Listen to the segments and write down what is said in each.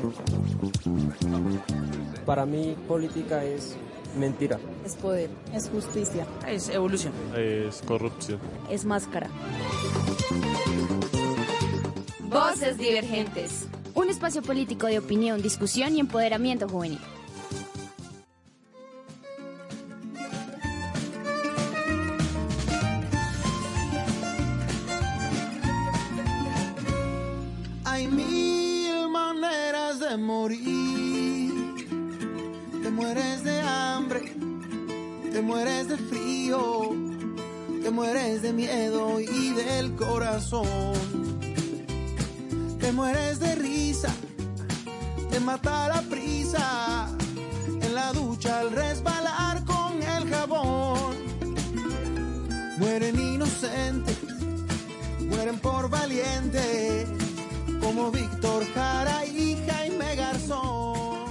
Para mí, política es mentira. Es poder, es justicia, es evolución, es corrupción, es máscara. Voces Divergentes. Un espacio político de opinión, discusión y empoderamiento juvenil. Hay mil maneras de morir. Te mueres de hambre, te mueres de frío, te mueres de miedo y del corazón. Te mueres de risa, te mata la prisa, en la ducha al resbalar con el jabón. Mueren inocentes, mueren por valientes, como Víctor Jara y Jaime Garzón.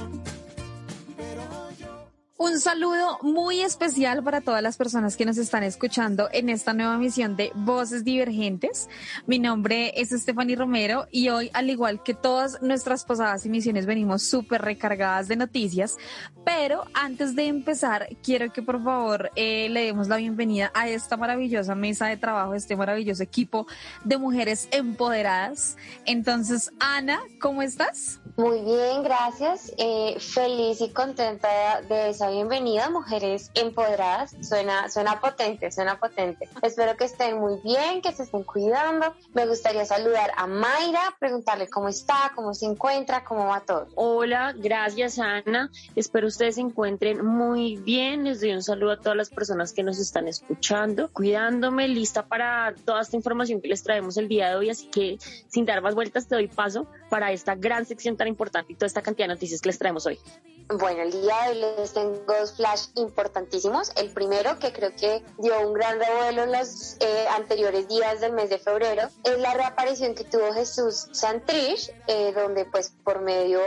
Un saludo muy especial para todas las personas que nos están escuchando en esta nueva emisión de Voces Divergentes. Mi nombre es Stephanie Romero y hoy, al igual que todas nuestras pasadas emisiones, venimos súper recargadas de noticias. Pero antes de empezar, quiero que por favor le demos la bienvenida a esta maravillosa mesa de trabajo, este maravilloso equipo de mujeres empoderadas. Entonces, Ana, ¿cómo estás? Muy bien, gracias. Feliz y contenta de esa bienvenida, mujeres empoderadas. Suena potente, suena potente. Espero que estén muy bien, que se estén cuidando. Me gustaría saludar a Mayra, preguntarle cómo está, cómo se encuentra, cómo va todo. Hola, gracias Ana. Espero ustedes se encuentren muy bien. Les doy un saludo a todas las personas que nos están escuchando, cuidándome, lista para toda esta información que les traemos el día de hoy. Así que sin dar más vueltas te doy paso para esta gran sección tan importante y toda esta cantidad de noticias que les traemos hoy. Bueno, el día de hoy les tengo dos flash importantísimos. El primero, que creo que dio un gran revuelo en los anteriores días del mes de febrero, es la reaparición que tuvo Jesús Santrich, donde pues por medio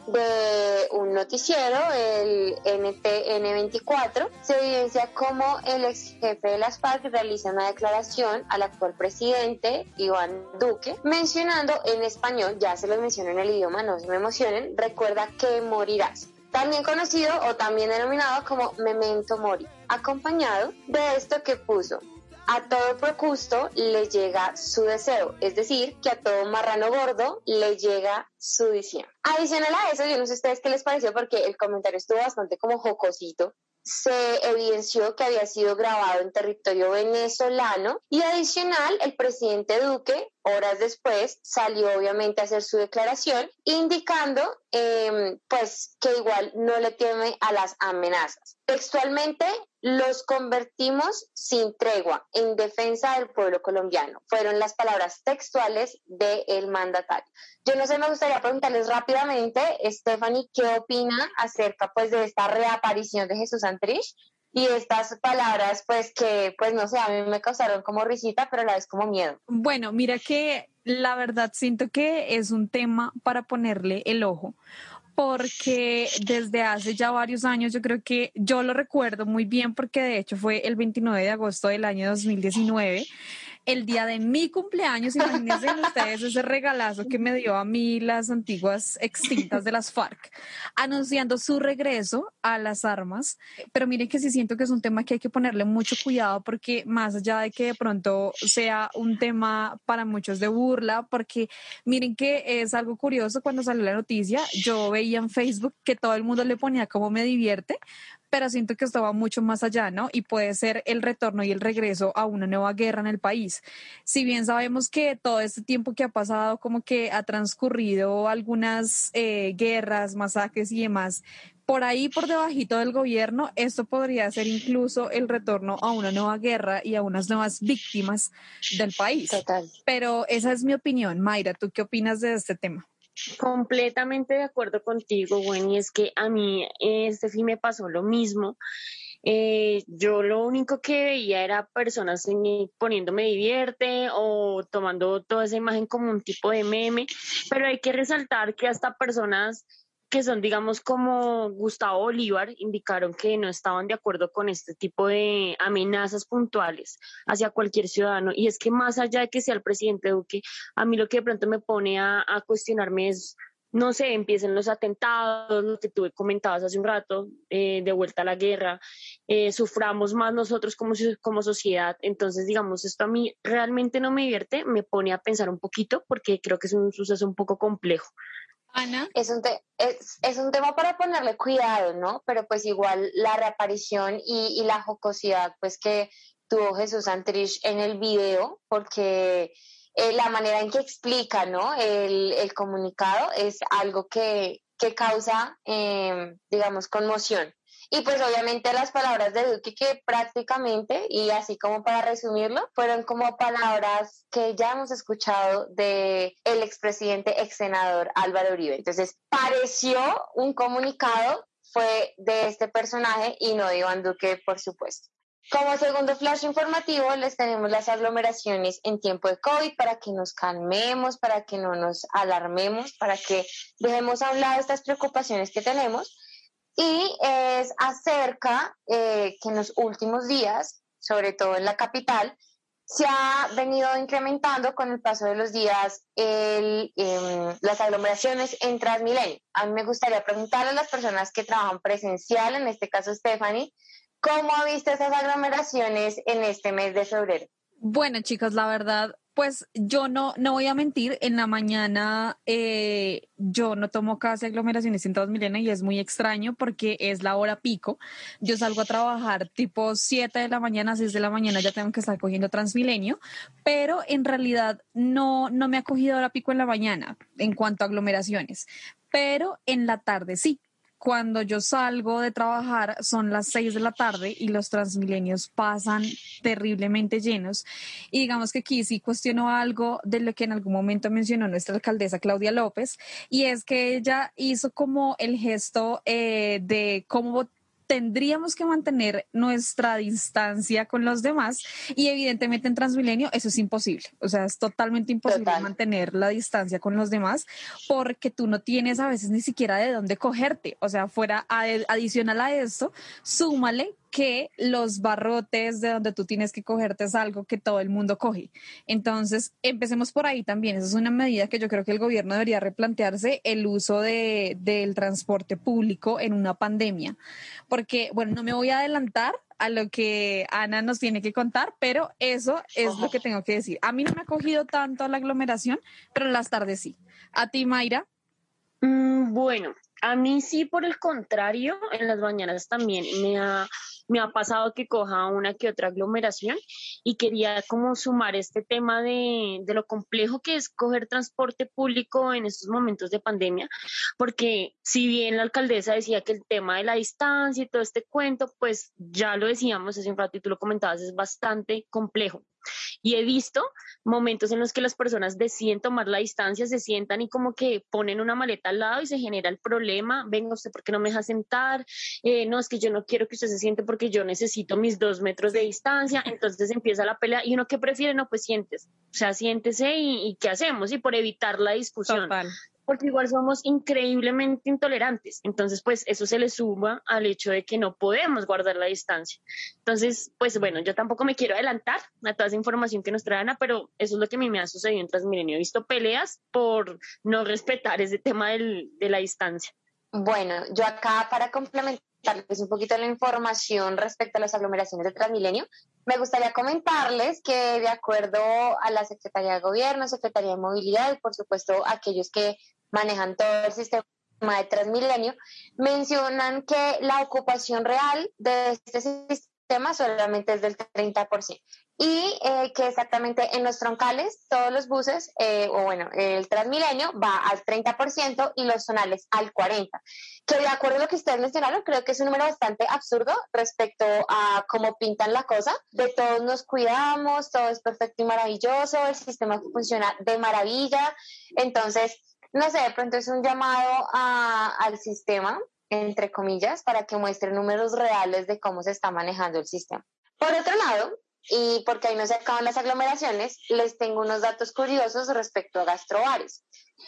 de un noticiero, el NTN24, se evidencia cómo el ex jefe de las FARC realiza una declaración al actual presidente Iván Duque, mencionando en español, ya se los menciono en el idioma, no se me emocionen, recuerda que morirás. También conocido o también denominado como Memento Mori, acompañado de esto que puso: a todo procusto le llega su deseo, es decir, que a todo marrano gordo le llega su diciembre. Adicional a eso, yo no sé a ustedes qué les pareció porque el comentario estuvo bastante como jocosito. Se evidenció que había sido grabado en territorio venezolano y adicional el presidente Duque horas después salió obviamente a hacer su declaración indicando pues que igual no le teme a las amenazas. Textualmente, los convertimos sin tregua en defensa del pueblo colombiano. Fueron las palabras textuales del mandatario. Yo no sé, me gustaría preguntarles rápidamente, Stephanie, ¿qué opina acerca pues de esta reaparición de Jesús Santrich y estas palabras pues que pues no sé, a mí me causaron como risita, pero a la vez como miedo? Bueno, mira que la verdad siento que es un tema para ponerle el ojo, porque desde hace ya varios años, yo creo que yo lo recuerdo muy bien porque de hecho fue el 29 de agosto del año 2019, el día de mi cumpleaños. Imagínense ustedes ese regalazo que me dio a mí las antiguas extintas de las FARC, anunciando su regreso a las armas. Pero miren que sí siento que es un tema que hay que ponerle mucho cuidado, porque más allá de que de pronto sea un tema para muchos de burla, porque miren que es algo curioso, cuando salió la noticia, yo veía en Facebook que todo el mundo le ponía como me divierte, pero siento que esto va mucho más allá, ¿no? Y puede ser el retorno y el regreso a una nueva guerra en el país. Si bien sabemos que todo este tiempo que ha pasado como que ha transcurrido algunas guerras, masacres y demás, por ahí, por debajito del gobierno, esto podría ser incluso el retorno a una nueva guerra y a unas nuevas víctimas del país. Total. Pero esa es mi opinión. Mayra, ¿tú qué opinas de este tema? Completamente de acuerdo contigo, Gwen, y es que a mí este fin me pasó lo mismo. Yo lo único que veía era personas poniéndome divierte o tomando toda esa imagen como un tipo de meme, pero hay que resaltar que hasta personas que son, digamos, como Gustavo Bolívar, indicaron que no estaban de acuerdo con este tipo de amenazas puntuales hacia cualquier ciudadano. Y es que más allá de que sea el presidente Duque, a mí lo que de pronto me pone a cuestionarme es no sé, empiecen los atentados, lo que tú comentabas hace un rato, de vuelta a la guerra, suframos más nosotros como sociedad. Entonces, digamos, esto a mí realmente no me divierte, me pone a pensar un poquito porque creo que es un suceso un poco complejo. Ana. Es un tema para ponerle cuidado, ¿no? Pero pues igual la reaparición y la jocosidad pues que tuvo Jesús Santrich en el video, porque la manera en que explica, ¿no? El comunicado es algo que causa, digamos, conmoción. Y pues obviamente las palabras de Duque que prácticamente, y así como para resumirlo, fueron como palabras que ya hemos escuchado de el expresidente, ex senador Álvaro Uribe. Entonces pareció un comunicado, fue de este personaje y no de Iván Duque, por supuesto. Como segundo flash informativo, les tenemos las aglomeraciones en tiempo de COVID para que nos calmemos, para que no nos alarmemos, para que dejemos a un lado estas preocupaciones que tenemos. Y es acerca que en los últimos días, sobre todo en la capital, se ha venido incrementando con el paso de los días las aglomeraciones en Transmilenio. A mí me gustaría preguntarle a las personas que trabajan presencial, en este caso Stephanie, ¿cómo ha visto esas aglomeraciones en este mes de febrero? Bueno, chicos, la verdad, pues yo no voy a mentir, en la mañana yo no tomo casi aglomeraciones en Transmilenio y es muy extraño porque es la hora pico. Yo salgo a trabajar tipo 7 de la mañana, 6 de la mañana, ya tengo que estar cogiendo Transmilenio, pero en realidad no me ha cogido hora pico en la mañana en cuanto a aglomeraciones, pero en la tarde sí. Cuando yo salgo de trabajar son las 6 de la tarde y los Transmilenios pasan terriblemente llenos. Y digamos que aquí sí cuestiono algo de lo que en algún momento mencionó nuestra alcaldesa Claudia López, y es que ella hizo como el gesto de cómo tendríamos que mantener nuestra distancia con los demás y evidentemente en Transmilenio eso es imposible, o sea, es totalmente imposible mantener la distancia con los demás porque tú no tienes a veces ni siquiera de dónde cogerte, o sea, fuera adicional a esto, súmale que los barrotes de donde tú tienes que cogerte es algo que todo el mundo coge. Entonces, empecemos por ahí también. Esa es una medida que yo creo que el gobierno debería replantearse, el uso del transporte público en una pandemia. Porque, bueno, no me voy a adelantar a lo que Ana nos tiene que contar, pero eso es lo que tengo que decir. A mí no me ha cogido tanto la aglomeración, pero en las tardes sí. ¿A ti, Mayra? Bueno, a mí sí, por el contrario, en las mañanas también me ha pasado que coja una que otra aglomeración y quería como sumar este tema de lo complejo que es coger transporte público en estos momentos de pandemia, porque si bien la alcaldesa decía que el tema de la distancia y todo este cuento, pues ya lo decíamos hace un rato y tú lo comentabas, es bastante complejo. Y he visto momentos en los que las personas deciden tomar la distancia, se sientan y como que ponen una maleta al lado y se genera el problema, venga usted, ¿por qué no me deja sentar? No, es que yo no quiero que usted se siente porque yo necesito mis 2 metros de distancia, entonces empieza la pelea y uno que prefiere, no, pues siéntese, o sea, siéntese y ¿qué hacemos? Y por evitar la discusión. Total. Porque igual somos increíblemente intolerantes. Entonces, pues eso se le suma al hecho de que no podemos guardar la distancia. Entonces, pues bueno, yo tampoco me quiero adelantar a toda esa información que nos trae Ana, pero eso es lo que a mí me ha sucedido en Transmilenio. He visto peleas por no respetar ese tema de la distancia. Bueno, yo acá para complementarles un poquito la información respecto a las aglomeraciones de Transmilenio, me gustaría comentarles que de acuerdo a la Secretaría de Gobierno, Secretaría de Movilidad y por supuesto aquellos que manejan todo el sistema de Transmilenio, mencionan que la ocupación real de este sistema solamente es del 30%. Y que exactamente en los troncales todos los buses, el Transmilenio va al 30% y los zonales al 40%. Que de acuerdo a lo que ustedes mencionaron, creo que es un número bastante absurdo respecto a cómo pintan la cosa. De todos nos cuidamos, todo es perfecto y maravilloso, el sistema funciona de maravilla. Entonces, no sé, de pronto es un llamado al sistema, entre comillas, para que muestre números reales de cómo se está manejando el sistema. Por otro lado, y porque ahí no se acaban las aglomeraciones, les tengo unos datos curiosos respecto a gastrobares.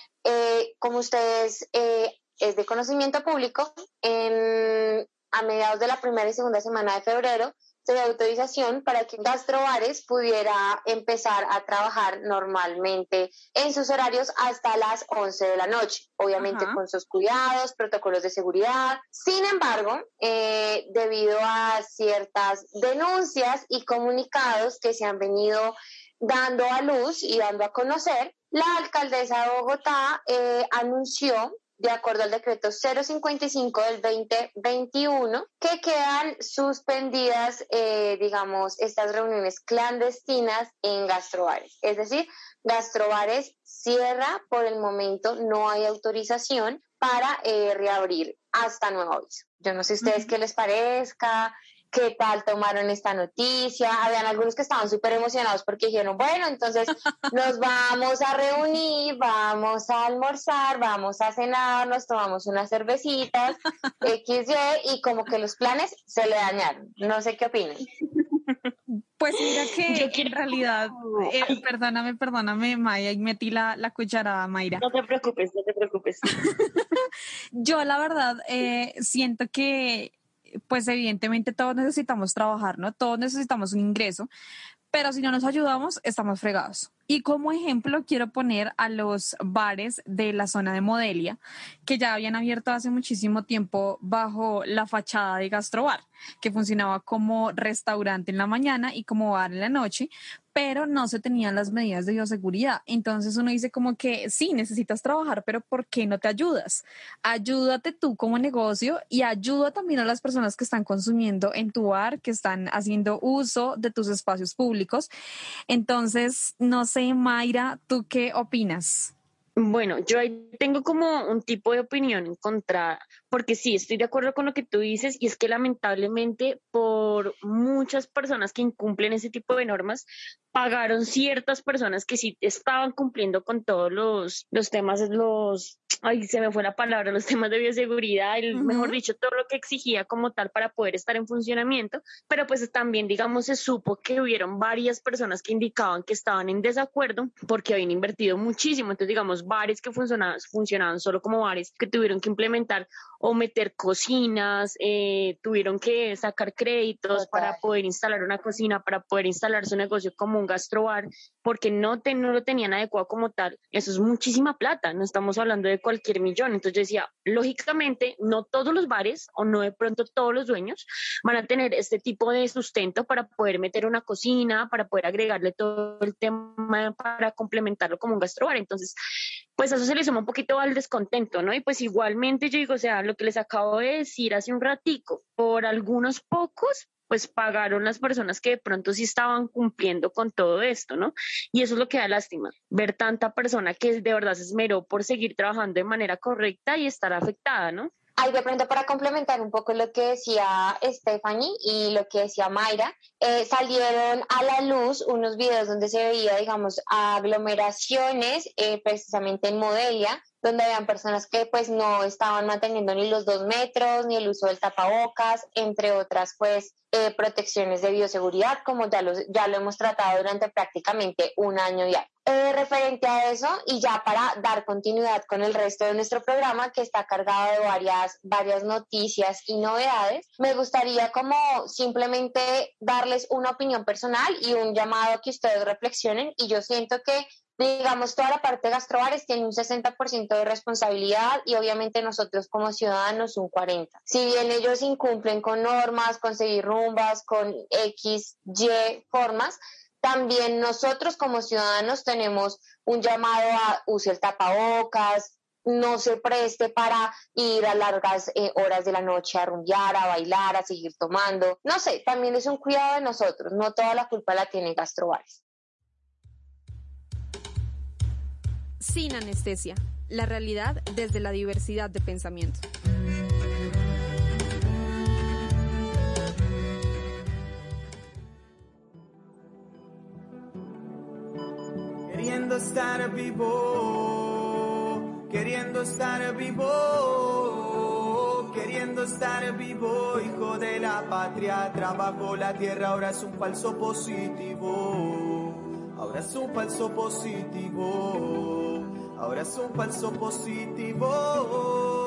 Como ustedes es de conocimiento público, a mediados de la primera y segunda semana de febrero se dio autorización para que Gastrobares pudiera empezar a trabajar normalmente en sus horarios hasta las 11 de la noche, obviamente con sus cuidados, protocolos de seguridad. Sin embargo, debido a ciertas denuncias y comunicados que se han venido dando a luz y dando a conocer, la alcaldesa de Bogotá anunció, de acuerdo al decreto 055 del 2021, que quedan suspendidas, estas reuniones clandestinas en Gastrobares. Es decir, Gastrobares cierra por el momento, no hay autorización para reabrir hasta nuevo aviso. Yo no sé a ustedes qué les parezca, qué tal tomaron esta noticia. Habían algunos que estaban súper emocionados porque dijeron, bueno, entonces nos vamos a reunir, vamos a almorzar, vamos a cenar, nos tomamos unas cervecitas, XY, y como que los planes se le dañaron. No sé qué opinan. Pues mira que en realidad, perdóname, Maya, y metí la cucharada, Mayra. No te preocupes. Yo la verdad siento que pues evidentemente todos necesitamos trabajar, ¿no? Todos necesitamos un ingreso, pero si no nos ayudamos, estamos fregados. Y como ejemplo quiero poner a los bares de la zona de Modelia, que ya habían abierto hace muchísimo tiempo bajo la fachada de Gastrobar, que funcionaba como restaurante en la mañana y como bar en la noche, pero no se tenían las medidas de bioseguridad. Entonces uno dice como que sí, necesitas trabajar, pero ¿por qué no te ayudas? Ayúdate tú como negocio y ayuda también a las personas que están consumiendo en tu bar, que están haciendo uso de tus espacios públicos. Entonces, no sé, Mayra, ¿tú qué opinas? Bueno, yo ahí tengo como un tipo de opinión encontrada, porque sí, estoy de acuerdo con lo que tú dices, y es que lamentablemente por muchas personas que incumplen ese tipo de normas, pagaron ciertas personas que sí estaban cumpliendo con todos los temas, se me fue la palabra, los temas de bioseguridad, mejor dicho, todo lo que exigía como tal para poder estar en funcionamiento, pero pues también, digamos, se supo que hubieron varias personas que indicaban que estaban en desacuerdo porque habían invertido muchísimo. Entonces, digamos, bares que funcionaban solo como bares, que tuvieron que implementar o meter cocinas, tuvieron que sacar créditos para poder instalar una cocina, para poder instalar su negocio como un gastrobar, porque no lo tenían adecuado como tal. Eso es muchísima plata, no estamos hablando de cualquier millón. Entonces yo decía, lógicamente, no todos los bares o no de pronto todos los dueños van a tener este tipo de sustento para poder meter una cocina, para poder agregarle todo el tema para complementarlo como un gastrobar. Entonces, pues eso se le suma un poquito al descontento, ¿no? Y pues igualmente yo digo, o sea, lo que les acabo de decir hace un ratico, por algunos pocos, pues pagaron las personas que de pronto sí estaban cumpliendo con todo esto, ¿no? Y eso es lo que da lástima, ver tanta persona que de verdad se esmeró por seguir trabajando de manera correcta y estar afectada, ¿no? Ahí de pronto para complementar un poco lo que decía Stephanie y lo que decía Mayra, salieron a la luz unos videos donde se veía, digamos, aglomeraciones precisamente en Modelia, donde habían personas que pues no estaban manteniendo ni los 2 metros, ni el uso del tapabocas, entre otras pues protecciones de bioseguridad, como ya lo hemos tratado durante prácticamente un año ya. Referente a eso, y ya para dar continuidad con el resto de nuestro programa, que está cargado de varias noticias y novedades, me gustaría como simplemente darles una opinión personal y un llamado a que ustedes reflexionen, y yo siento que digamos, toda la parte de Gastrobares tiene un 60% de responsabilidad y obviamente nosotros como ciudadanos un 40%. Si bien ellos incumplen con normas, con seguir rumbas, con X, Y formas, también nosotros como ciudadanos tenemos un llamado a use el tapabocas, no se preste para ir a largas horas de la noche a rumbear, a bailar, a seguir tomando. No sé, también es un cuidado de nosotros, no toda la culpa la tienen Gastrobares. Sin anestesia, la realidad desde la diversidad de pensamiento. Queriendo estar vivo, queriendo estar vivo, queriendo estar vivo, hijo de la patria, trabajo la tierra, ahora es un falso positivo, ahora es un falso positivo, ahora es un falso positivo.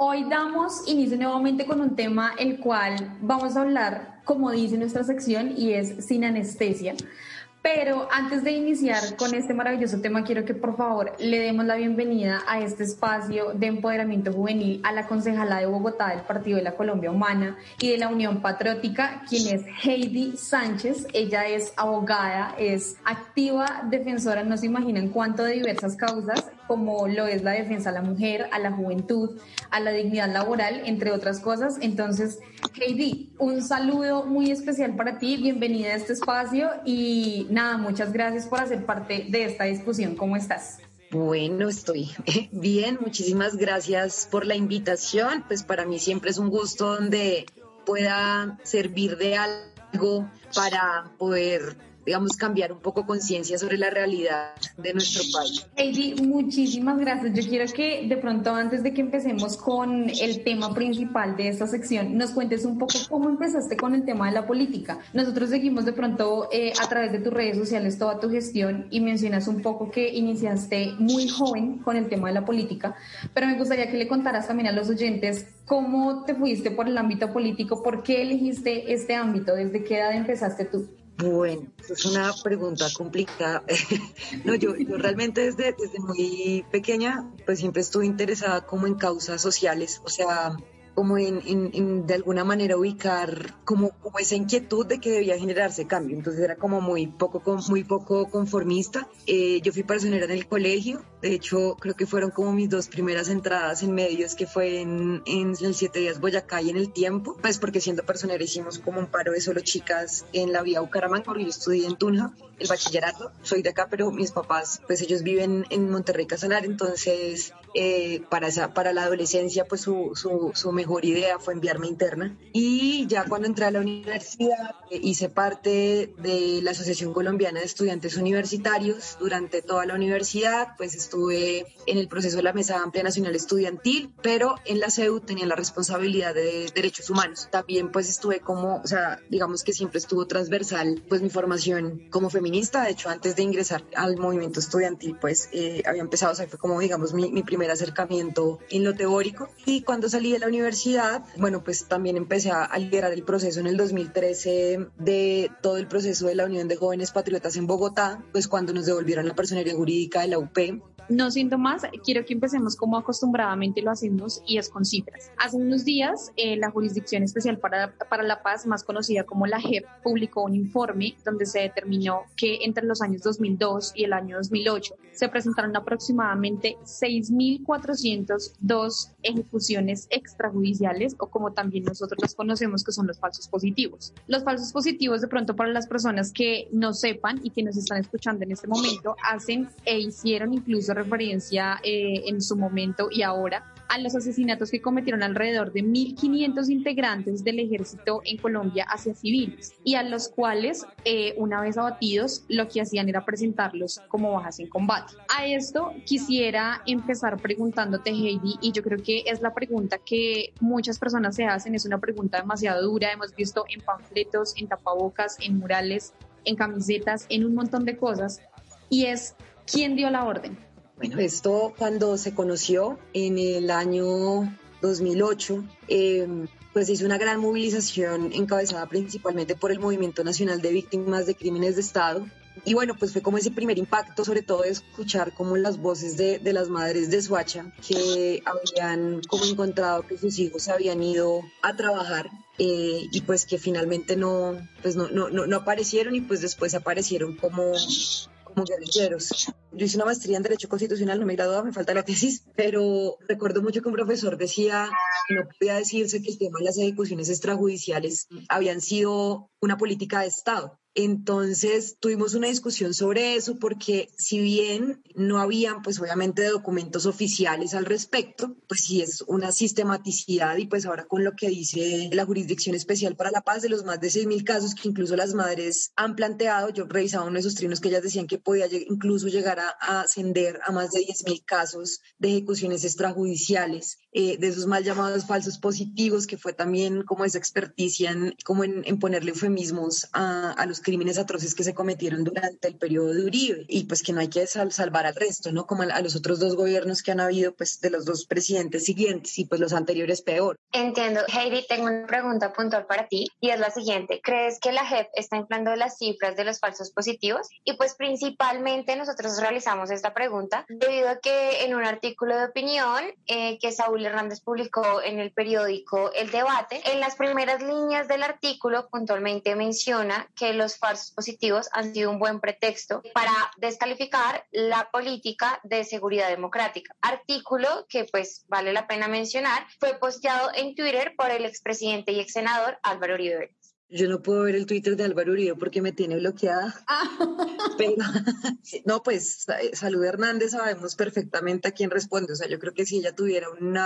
Hoy damos inicio nuevamente con un tema el cual vamos a hablar, como dice nuestra sección, y es sin anestesia. Pero antes de iniciar con este maravilloso tema, quiero que por favor le demos la bienvenida a este espacio de empoderamiento juvenil a la concejala de Bogotá del Partido de la Colombia Humana y de la Unión Patriótica, quien es Heidi Sánchez. Ella es abogada, es activa defensora, no se imaginan cuánto, de diversas causas, como lo es la defensa a la mujer, a la juventud, a la dignidad laboral, entre otras cosas. Entonces, Heidi, un saludo muy especial para ti, bienvenida a este espacio y nada, muchas gracias por hacer parte de esta discusión. ¿Cómo estás? Bueno, estoy bien, muchísimas gracias por la invitación. Pues para mí siempre es un gusto donde pueda servir de algo para poder, digamos, cambiar un poco conciencia sobre la realidad de nuestro país. Heidi, muchísimas gracias. Yo quiero que de pronto, antes de que empecemos con el tema principal de esta sección, nos cuentes un poco cómo empezaste con el tema de la política. Nosotros seguimos de pronto a través de tus redes sociales toda tu gestión y mencionas un poco que iniciaste muy joven con el tema de la política, pero me gustaría que le contaras también a los oyentes cómo te fuiste por el ámbito político, por qué elegiste este ámbito, desde qué edad empezaste tú. Bueno, es una pregunta complicada. No, yo realmente desde muy pequeña pues siempre estuve interesada como en causas sociales, o sea, como en de alguna manera ubicar como esa inquietud de que debía generarse cambio. Entonces era como muy poco conformista. Yo fui personera en el colegio, de hecho creo que fueron como mis dos primeras entradas en medios, que fue en el 7 Días Boyacá y en El Tiempo, pues porque siendo personera hicimos como un paro de solo chicas en la vía Bucaramanga, porque yo estudié en Tunja el bachillerato, soy de acá, pero mis papás pues ellos viven en Monterrey Casanare, entonces para la adolescencia pues su mejor idea fue enviarme interna. Y ya cuando entré a la universidad hice parte de la Asociación Colombiana de Estudiantes Universitarios. Durante toda la universidad pues estuve en el proceso de la Mesa Amplia Nacional Estudiantil, pero en la CEU tenía la responsabilidad de derechos humanos. También pues estuve como, o sea, digamos que siempre estuvo transversal pues mi formación como feminista. De hecho, antes de ingresar al movimiento estudiantil pues había empezado, o sea, fue como digamos mi primer acercamiento en lo teórico. Y cuando salí de la universidad, bueno, pues también empecé a liderar el proceso en el 2013 de todo el proceso de la Unión de Jóvenes Patriotas en Bogotá, pues cuando nos devolvieron la personería jurídica de la UP. No siento más, quiero que empecemos como acostumbradamente lo hacemos, y es con cifras. Hace unos días, la Jurisdicción Especial para la Paz, más conocida como la JEP, publicó un informe donde se determinó que entre los años 2002 y el año 2008 se presentaron aproximadamente 6.402 ejecuciones extrajudiciales, o como también nosotros las conocemos, que son los falsos positivos. Los falsos positivos, de pronto para las personas que no sepan y que nos están escuchando en este momento, hacen e hicieron incluso referencia en su momento y ahora a los asesinatos que cometieron alrededor de 1.500 integrantes del ejército en Colombia hacia civiles, y a los cuales, una vez abatidos, lo que hacían era presentarlos como bajas en combate. A esto quisiera empezar preguntándote, Heidi, y yo creo que es la pregunta que muchas personas se hacen, es una pregunta demasiado dura, hemos visto en panfletos, en tapabocas, en murales, en camisetas, en un montón de cosas, y es: ¿quién dio la orden? Bueno, esto cuando se conoció en el año 2008, pues hizo una gran movilización encabezada principalmente por el Movimiento Nacional de Víctimas de Crímenes de Estado. Y bueno, pues fue como ese primer impacto, sobre todo de escuchar como las voces de las madres de Soacha, que habían como encontrado que sus hijos se habían ido a trabajar, y pues que finalmente no aparecieron, y pues después aparecieron como guerrilleros. Yo hice una maestría en Derecho Constitucional, no me gradué, me falta la tesis, pero recuerdo mucho que un profesor decía que no podía decirse que el tema de las ejecuciones extrajudiciales habían sido una política de Estado. Entonces tuvimos una discusión sobre eso, porque si bien no habían pues obviamente documentos oficiales al respecto, pues sí es una sistematicidad. Y pues ahora con lo que dice la Jurisdicción Especial para la Paz, de los más de 6.000 casos que incluso las madres han planteado, yo revisaba uno de esos trinos que ellas decían que podía incluso llegar a ascender a más de 10.000 casos de ejecuciones extrajudiciales, de esos mal llamados falsos positivos, que fue también como esa experticia en ponerle eufemismos a los crímenes atroces que se cometieron durante el periodo de Uribe, y pues que no hay que salvar al resto, ¿no? Como a los otros dos gobiernos que han habido, pues de los dos presidentes siguientes, y pues los anteriores peor. Entiendo. Heidi, tengo una pregunta puntual para ti y es la siguiente. ¿Crees que la JEP está inflando las cifras de los falsos positivos? Y pues principalmente nosotros realizamos esta pregunta debido a que en un artículo de opinión que Saúl Hernández publicó en el periódico El Debate, en las primeras líneas del artículo puntualmente menciona que los falsos positivos han sido un buen pretexto para descalificar la política de seguridad democrática. Artículo que pues vale la pena mencionar, fue posteado en Twitter por el expresidente y exsenador Álvaro Uribe Vélez. Yo no puedo ver el Twitter de Álvaro Uribe porque me tiene bloqueada. Pero, no, pues, Salud Hernández sabemos perfectamente a quién responde. O sea, yo creo que si ella tuviera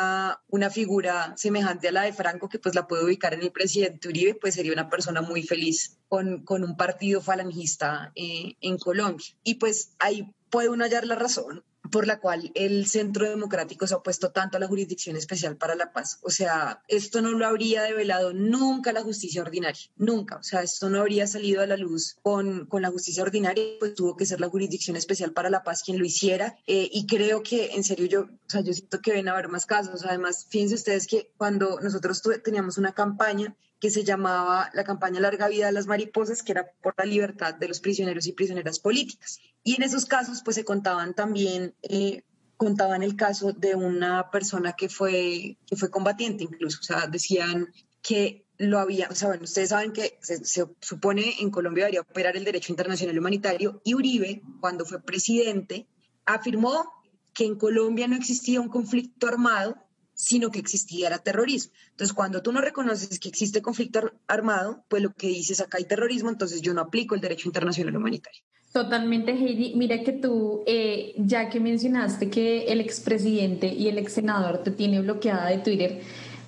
una figura semejante a la de Franco, que pues la puede ubicar en el presidente Uribe, pues sería una persona muy feliz con un partido falangista en Colombia. Y pues ahí puede uno hallar la razón por la cual el Centro Democrático se ha opuesto tanto a la Jurisdicción Especial para la Paz. O sea, esto no lo habría develado nunca la justicia ordinaria, nunca. O sea, esto no habría salido a la luz con la justicia ordinaria, pues tuvo que ser la Jurisdicción Especial para la Paz quien lo hiciera. Y creo que, en serio, yo siento que ven a haber más casos. Además, fíjense ustedes que cuando nosotros teníamos una campaña que se llamaba la campaña Larga Vida de las Mariposas, que era por la libertad de los prisioneros y prisioneras políticas. Y en esos casos, pues se contaban también, contaban el caso de una persona que fue combatiente incluso. O sea, decían que lo había, o sea, bueno, ustedes saben que se supone en Colombia debería operar el derecho internacional humanitario, y Uribe, cuando fue presidente, afirmó que en Colombia no existía un conflicto armado, sino que existía era terrorismo. Entonces, cuando tú no reconoces que existe conflicto armado, pues lo que dices, acá hay terrorismo, entonces yo no aplico el derecho internacional humanitario. Totalmente, Heidi. Mira que tú, ya que mencionaste que el expresidente y el exsenador te tiene bloqueada de Twitter,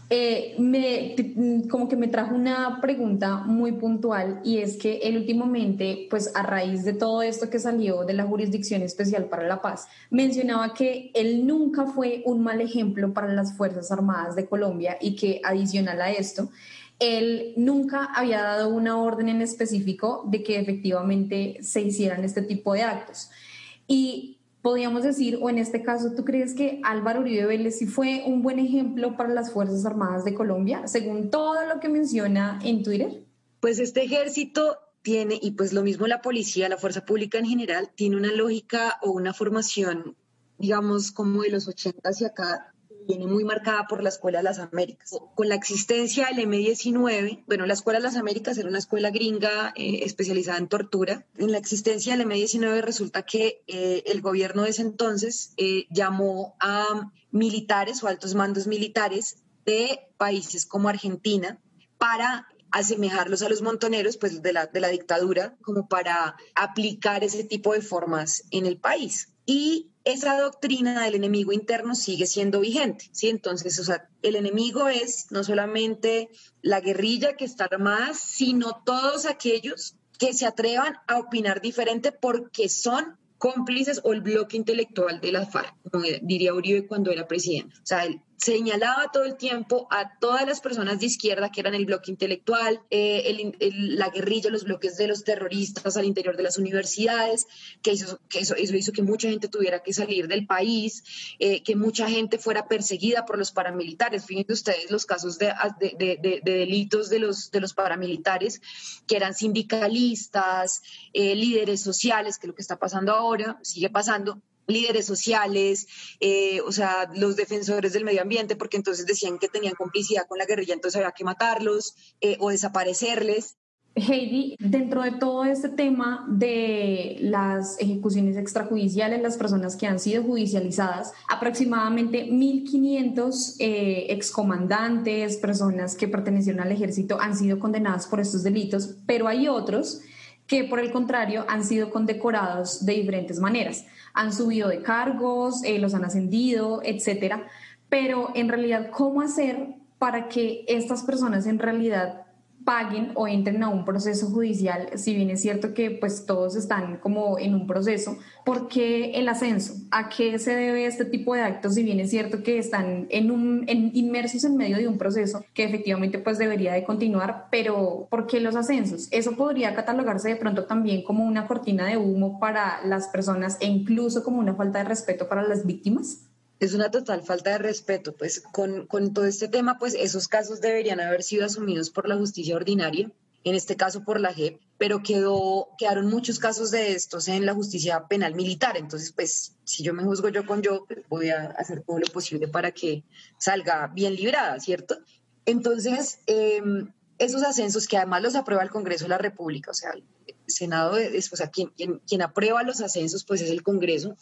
como que me trajo una pregunta muy puntual, y es que él últimamente, pues a raíz de todo esto que salió de la Jurisdicción Especial para la Paz, mencionaba que él nunca fue un mal ejemplo para las Fuerzas Armadas de Colombia, y que adicional a esto, él nunca había dado una orden en específico de que efectivamente se hicieran este tipo de actos. Y podríamos decir, o en este caso, ¿tú crees que Álvaro Uribe Vélez sí fue un buen ejemplo para las Fuerzas Armadas de Colombia, según todo lo que menciona en Twitter? Pues este ejército tiene, y pues lo mismo la policía, la fuerza pública en general, tiene una lógica o una formación, digamos, como de los 80 hacia acá, viene muy marcada por la Escuela de las Américas. Con la existencia del M-19, bueno, la Escuela de las Américas era una escuela gringa especializada en tortura. En la existencia del M-19 resulta que el gobierno de ese entonces llamó a militares o altos mandos militares de países como Argentina para asemejarlos a los montoneros, pues de la dictadura, como para aplicar ese tipo de formas en el país. Y esa doctrina del enemigo interno sigue siendo vigente, ¿sí? Entonces, o sea, el enemigo es no solamente la guerrilla que está armada, sino todos aquellos que se atrevan a opinar diferente porque son cómplices o el bloque intelectual de la FARC, como diría Uribe cuando era presidente. O sea, él señalaba todo el tiempo a todas las personas de izquierda que eran el bloque intelectual, la guerrilla, los bloques de los terroristas al interior de las universidades, que eso hizo que mucha gente tuviera que salir del país, que mucha gente fuera perseguida por los paramilitares. Fíjense ustedes los casos de delitos de los paramilitares, que eran sindicalistas, líderes sociales, que es lo que está pasando ahora, sigue pasando, líderes sociales, o sea, los defensores del medio ambiente, porque entonces decían que tenían complicidad con la guerrilla, entonces había que matarlos o desaparecerles. Heidi, dentro de todo este tema de las ejecuciones extrajudiciales, las personas que han sido judicializadas, aproximadamente 1.500 excomandantes, personas que pertenecieron al ejército, han sido condenadas por estos delitos, pero hay otros que por el contrario han sido condecorados de diferentes maneras. Han subido de cargos, los han ascendido, etcétera. Pero en realidad, ¿cómo hacer para que estas personas en realidad paguen o entren a un proceso judicial, si bien es cierto que pues todos están como en un proceso, ¿por qué el ascenso? ¿A qué se debe este tipo de actos, si bien es cierto que están inmersos en medio de un proceso que efectivamente pues debería de continuar, pero ¿por qué los ascensos? Eso podría catalogarse de pronto también como una cortina de humo para las personas e incluso como una falta de respeto para las víctimas. Es una total falta de respeto, pues con todo este tema, pues esos casos deberían haber sido asumidos por la justicia ordinaria, en este caso por la JEP, pero quedaron muchos casos de estos en la justicia penal militar. Entonces, pues si yo me juzgo yo con yo, pues, voy a hacer todo lo posible para que salga bien librada, ¿cierto? Entonces, esos ascensos que además los aprueba el Congreso de la República, o sea, el Senado, o sea, quien aprueba los ascensos pues es el Congreso,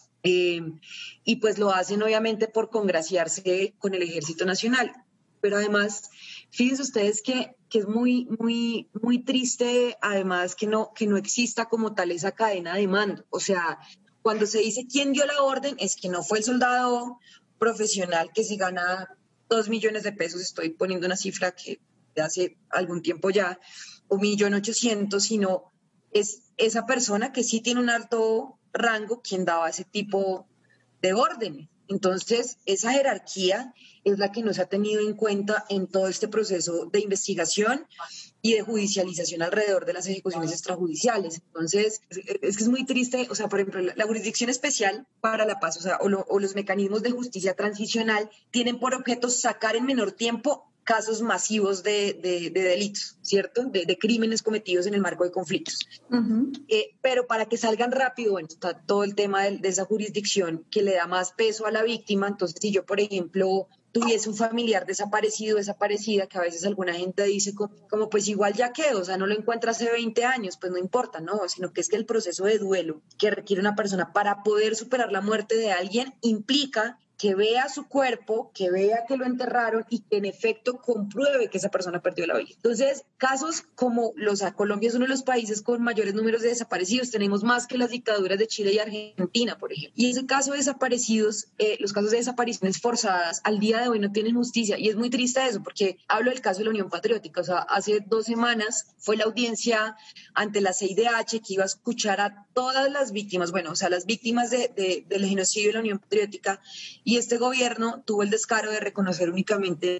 y pues lo hacen obviamente por congraciarse con el Ejército Nacional. Pero además, fíjense ustedes que es muy, muy, muy triste además que no exista como tal esa cadena de mando. O sea, cuando se dice quién dio la orden, es que no fue el soldado profesional que se gana 2 millones de pesos, estoy poniendo una cifra que de hace algún tiempo ya, o 1.800.000, sino es esa persona que sí tiene un alto rango quien daba ese tipo de órdenes. Entonces, esa jerarquía es la que no se ha tenido en cuenta en todo este proceso de investigación y de judicialización alrededor de las ejecuciones extrajudiciales. Entonces, es que es muy triste, o sea, por ejemplo, la Jurisdicción Especial para la Paz, o sea, o los mecanismos de justicia transicional tienen por objeto sacar en menor tiempo casos masivos de delitos, ¿cierto? De crímenes cometidos en el marco de conflictos. Uh-huh. Pero para que salgan rápido, bueno, está todo el tema de esa jurisdicción que le da más peso a la víctima. Entonces, si yo, por ejemplo, tuviese un familiar desaparecido, desaparecida, que a veces alguna gente dice como pues igual ya quedó, o sea, no lo encuentra hace 20 años, pues no importa, no, sino que es que el proceso de duelo que requiere una persona para poder superar la muerte de alguien implica que vea su cuerpo, que vea que lo enterraron y que en efecto compruebe que esa persona perdió la vida. Entonces, casos como Colombia es uno de los países con mayores números de desaparecidos, tenemos más que las dictaduras de Chile y Argentina, por ejemplo. Y ese caso de desaparecidos, los casos de desapariciones forzadas, al día de hoy no tienen justicia. Y es muy triste eso, porque hablo del caso de la Unión Patriótica. O sea, hace 2 semanas fue la audiencia ante la CIDH que iba a escuchar a todas las víctimas, bueno, o sea, las víctimas del genocidio de la Unión Patriótica. Y este gobierno tuvo el descaro de reconocer únicamente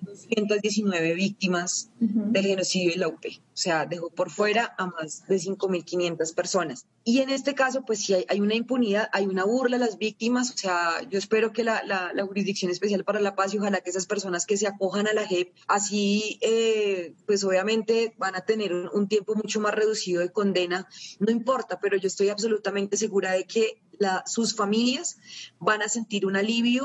219 víctimas del genocidio de la UP. O sea, dejó por fuera a más de 5.500 personas. Y en este caso, pues sí hay una impunidad, hay una burla a las víctimas. O sea, yo espero que la Jurisdicción Especial para la Paz y ojalá que esas personas que se acojan a la JEP, así pues obviamente van a tener un tiempo mucho más reducido de condena. No importa, pero yo estoy absolutamente segura de que sus familias van a sentir un alivio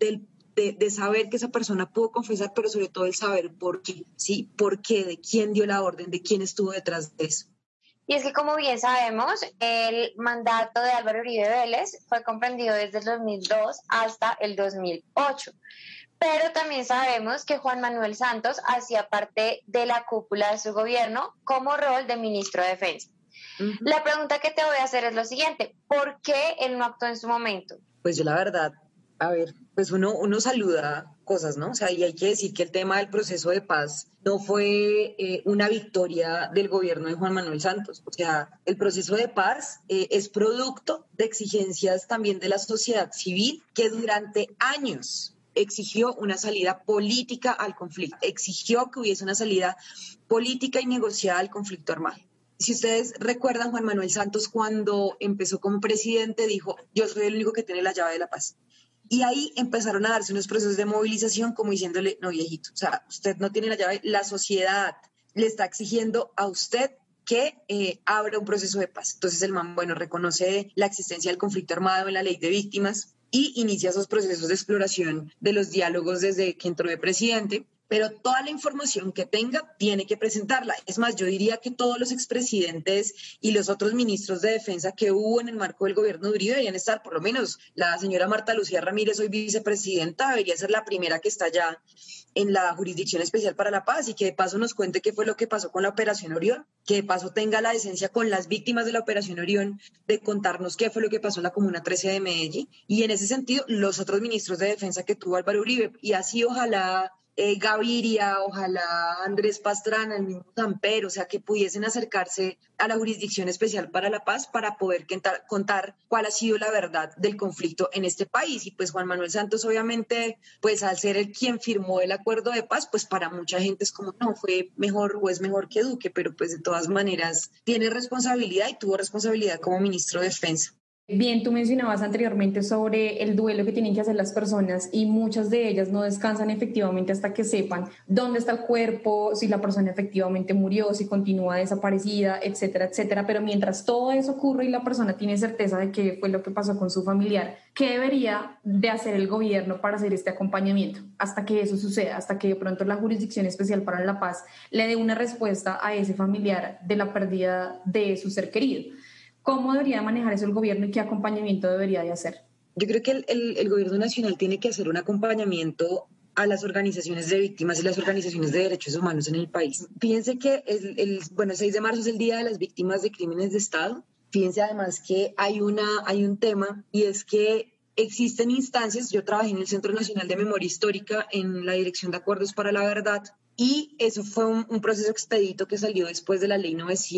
de saber que esa persona pudo confesar, pero sobre todo el saber por qué, ¿sí? ¿Por qué? ¿De quién dio la orden? ¿De quién estuvo detrás de eso? Y es que, como bien sabemos, el mandato de Álvaro Uribe Vélez fue comprendido desde el 2002 hasta el 2008. Pero también sabemos que Juan Manuel Santos hacía parte de la cúpula de su gobierno como rol de ministro de Defensa. Uh-huh. La pregunta que te voy a hacer es lo siguiente: ¿por qué él no actuó en su momento? Pues yo la verdad, a ver, pues uno saluda cosas, ¿no? O sea, y hay que decir que el tema del proceso de paz no fue una victoria del gobierno de Juan Manuel Santos. O sea, el proceso de paz es producto de exigencias también de la sociedad civil que durante años exigió una salida política al conflicto, exigió que hubiese una salida política y negociada al conflicto armado. Si ustedes recuerdan, Juan Manuel Santos cuando empezó como presidente dijo: yo soy el único que tiene la llave de la paz. Y ahí empezaron a darse unos procesos de movilización como diciéndole: no, viejito, o sea, usted no tiene la llave, la sociedad le está exigiendo a usted que abra un proceso de paz. Entonces el man, bueno, reconoce la existencia del conflicto armado en la ley de víctimas y inicia esos procesos de exploración de los diálogos desde que entró de presidente. Pero toda la información que tenga tiene que presentarla. Es más, yo diría que todos los expresidentes y los otros ministros de defensa que hubo en el marco del gobierno de Uribe deberían estar, por lo menos la señora Marta Lucía Ramírez, hoy vicepresidenta, debería ser la primera que está ya en la Jurisdicción Especial para la Paz y que de paso nos cuente qué fue lo que pasó con la Operación Orión, que de paso tenga la decencia con las víctimas de la Operación Orión de contarnos qué fue lo que pasó en la Comuna 13 de Medellín. Y en ese sentido, los otros ministros de defensa que tuvo Álvaro Uribe, y así ojalá Gaviria, ojalá Andrés Pastrana, el mismo Samper, o sea, que pudiesen acercarse a la Jurisdicción Especial para la Paz para poder contar cuál ha sido la verdad del conflicto en este país. Y pues Juan Manuel Santos, obviamente, pues al ser el quien firmó el acuerdo de paz, pues para mucha gente es como, no, fue mejor o es mejor que Duque, pero pues de todas maneras tiene responsabilidad y tuvo responsabilidad como ministro de Defensa. Bien, tú mencionabas anteriormente sobre el duelo que tienen que hacer las personas y muchas de ellas no descansan efectivamente hasta que sepan dónde está el cuerpo, si la persona efectivamente murió, si continúa desaparecida, etcétera, etcétera. Pero mientras todo eso ocurre y la persona tiene certeza de qué fue lo que pasó con su familiar, ¿qué debería de hacer el gobierno para hacer este acompañamiento hasta que eso suceda, hasta que de pronto la Jurisdicción Especial para la Paz le dé una respuesta a ese familiar de la pérdida de su ser querido? ¿Cómo debería manejar eso el gobierno y qué acompañamiento debería de hacer? Yo creo que el gobierno nacional tiene que hacer un acompañamiento a las organizaciones de víctimas y las organizaciones de derechos humanos en el país. Fíjense que el 6 de marzo es el Día de las Víctimas de Crímenes de Estado. Fíjense además que hay un tema y es que existen instancias. Yo trabajé en el Centro Nacional de Memoria Histórica en la Dirección de Acuerdos para la Verdad. Y eso fue un proceso expedito que salió después de la ley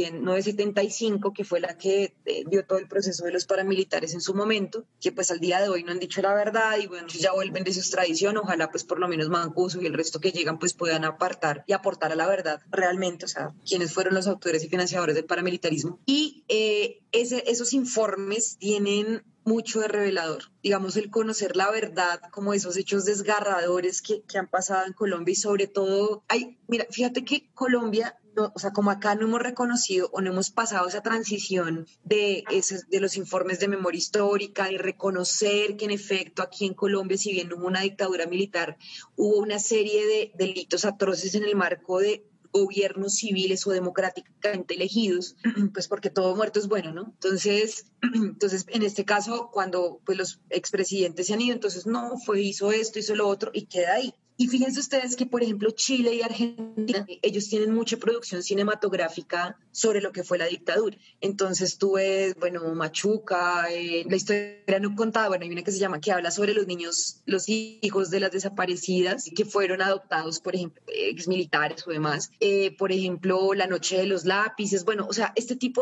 975, que fue la que dio todo el proceso de los paramilitares en su momento, que pues al día de hoy no han dicho la verdad y bueno, ya vuelven de su extradición. Ojalá pues por lo menos Mancuso y el resto que llegan pues puedan apartar y aportar a la verdad realmente, o sea, quiénes fueron los autores y financiadores del paramilitarismo. Y esos informes tienen mucho de revelador, digamos, el conocer la verdad, como esos hechos desgarradores que han pasado en Colombia y sobre todo, mira, fíjate que Colombia, no, o sea, como acá no hemos reconocido o no hemos pasado esa transición de los informes de memoria histórica, de reconocer que en efecto aquí en Colombia, si bien no hubo una dictadura militar, hubo una serie de delitos atroces en el marco de gobiernos civiles o democráticamente elegidos, pues porque todo muerto es bueno, ¿no? Entonces en este caso, cuando pues los expresidentes se han ido, entonces no, hizo esto, hizo lo otro y queda ahí. Y fíjense ustedes que, por ejemplo, Chile y Argentina, ellos tienen mucha producción cinematográfica sobre lo que fue la dictadura. Entonces tú ves, bueno, Machuca, la historia no contada, bueno, hay una que habla sobre los niños, los hijos de las desaparecidas que fueron adoptados, por ejemplo, exmilitares o demás. Por ejemplo, La Noche de los Lápices. Bueno, o sea, este tipo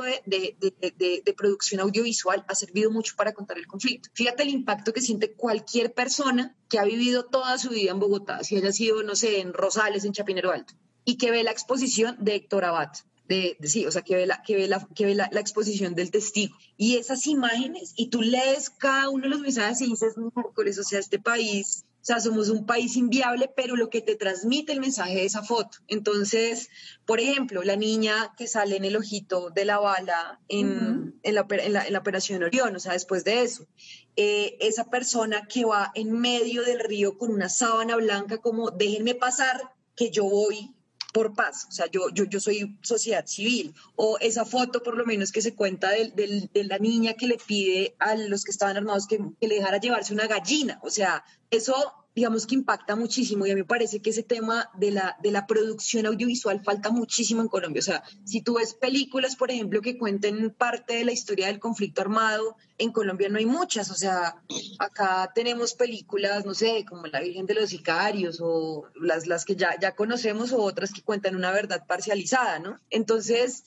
de producción audiovisual ha servido mucho para contar el conflicto. Fíjate el impacto que siente cualquier persona que ha vivido toda su vida en Bogotá, si haya sido, no sé, en Rosales, en Chapinero Alto, y que ve la exposición de Héctor Abad, o sea, que ve la exposición del testigo, y esas imágenes, y tú lees cada uno de los mensajes y dices, miércoles, o sea, este país, o sea, somos un país inviable, pero lo que te transmite el mensaje de esa foto. Entonces, por ejemplo, la niña que sale en el ojito de la bala en la Operación Orión, o sea, después de eso, esa persona que va en medio del río con una sábana blanca como, déjenme pasar que yo voy por paz, o sea, yo soy sociedad civil, o esa foto por lo menos que se cuenta de la niña que le pide a los que estaban armados que le dejara llevarse una gallina, o sea, eso digamos que impacta muchísimo y a mí me parece que ese tema de la producción audiovisual falta muchísimo en Colombia. O sea, si tú ves películas, por ejemplo, que cuenten parte de la historia del conflicto armado, en Colombia no hay muchas. O sea, acá tenemos películas, no sé, como La Virgen de los Sicarios o las que ya conocemos o otras que cuentan una verdad parcializada, ¿no? Entonces,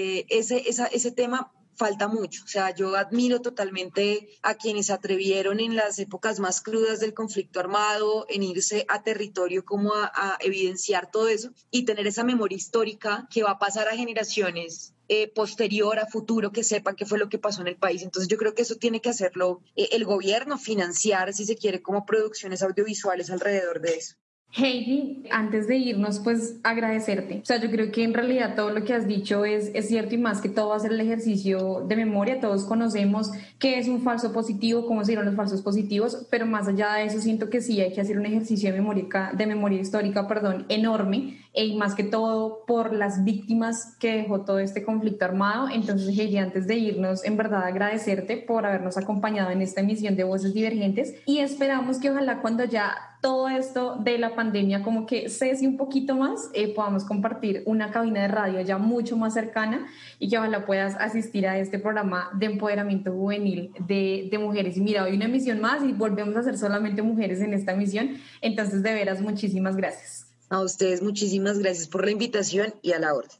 ese tema falta mucho. O sea, yo admiro totalmente a quienes se atrevieron en las épocas más crudas del conflicto armado en irse a territorio como a evidenciar todo eso y tener esa memoria histórica que va a pasar a generaciones posterior, a futuro, que sepan qué fue lo que pasó en el país. Entonces yo creo que eso tiene que hacerlo el gobierno, financiar, si se quiere, como producciones audiovisuales alrededor de eso. Heidi, antes de irnos, pues agradecerte. O sea, yo creo que en realidad todo lo que has dicho es cierto y más que todo va a ser el ejercicio de memoria. Todos conocemos qué es un falso positivo, cómo se dieron los falsos positivos, pero más allá de eso siento que sí hay que hacer un ejercicio de memoria histórica, enorme y más que todo por las víctimas que dejó todo este conflicto armado. Entonces, Heidi, antes de irnos, en verdad agradecerte por habernos acompañado en esta emisión de Voces Divergentes y esperamos que ojalá cuando ya todo esto de la pandemia como que cese un poquito más, podamos compartir una cabina de radio ya mucho más cercana y que ojalá puedas asistir a este programa de empoderamiento juvenil de mujeres. Y mira, hoy una emisión más y volvemos a ser solamente mujeres en esta emisión. Entonces, de veras, muchísimas gracias. A ustedes muchísimas gracias por la invitación y a la orden.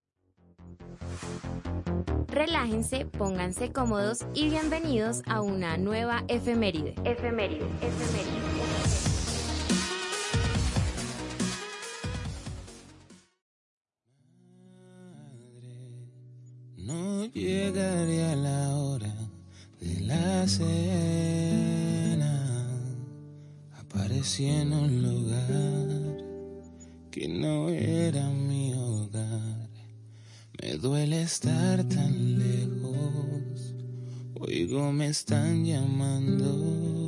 Relájense, pónganse cómodos y bienvenidos a una nueva efeméride. No llegaría la hora de la cena. Aparecí en un lugar que no era mi hogar. Me duele estar tan lejos. Oigo, me están llamando.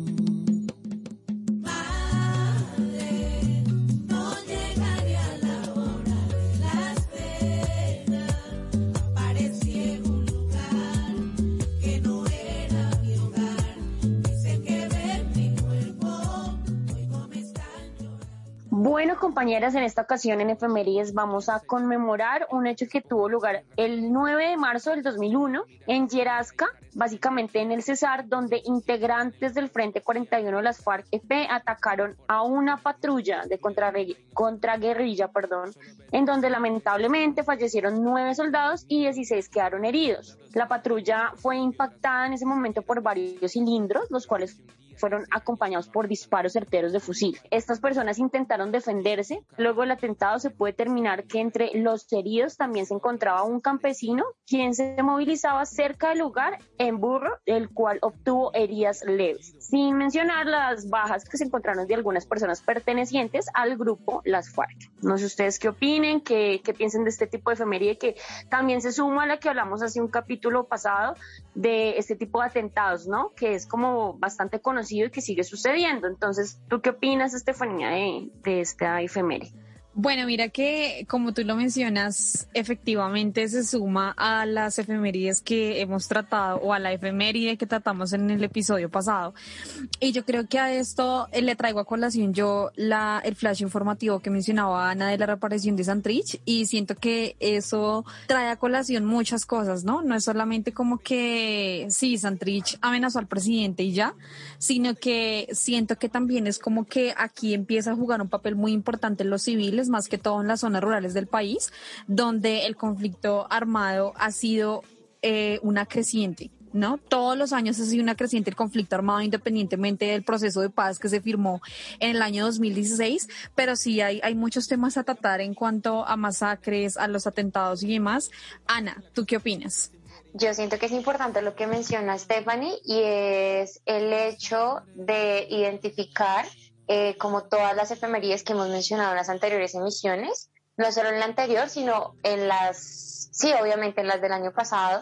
Bueno, compañeras, en esta ocasión en Efemérides vamos a conmemorar un hecho que tuvo lugar el 9 de marzo del 2001 en Yeraska, básicamente en el Cesar, donde integrantes del Frente 41 de las FARC-EP atacaron a una patrulla de contraguerrilla, en donde lamentablemente fallecieron 9 soldados y 16 quedaron heridos. La patrulla fue impactada en ese momento por varios cilindros, los cuales fueron acompañados por disparos certeros de fusil. Estas personas intentaron defenderse. Luego del atentado se puede determinar que entre los heridos también se encontraba un campesino quien se movilizaba cerca del lugar en burro, el cual obtuvo heridas leves, sin mencionar las bajas que se encontraron de algunas personas pertenecientes al grupo Las FARC. No sé ustedes qué opinen, qué piensen de este tipo de efeméride que también se suma a la que hablamos hace un capítulo pasado de este tipo de atentados, ¿no? Que es como bastante conocido y que sigue sucediendo. Entonces, ¿tú qué opinas, Estefanía, de esta efeméride? Bueno, mira que como tú lo mencionas, efectivamente se suma a las efemérides que hemos tratado o a la efeméride que tratamos en el episodio pasado. Y yo creo que a esto le traigo a colación yo el flash informativo que mencionaba Ana de la reaparición de Santrich, y siento que eso trae a colación muchas cosas, ¿no? No es solamente como que sí, Santrich amenazó al presidente y ya, sino que siento que también es como que aquí empieza a jugar un papel muy importante en los civiles, más que todo en las zonas rurales del país, donde el conflicto armado ha sido una creciente, ¿no? Todos los años ha sido una creciente el conflicto armado, independientemente del proceso de paz que se firmó en el año 2016, pero sí hay muchos temas a tratar en cuanto a masacres, a los atentados y demás. Ana, ¿tú qué opinas? Yo siento que es importante lo que menciona Stephanie, y es el hecho de identificar como todas las efemérides que hemos mencionado en las anteriores emisiones, no solo en la anterior, sino obviamente en las del año pasado,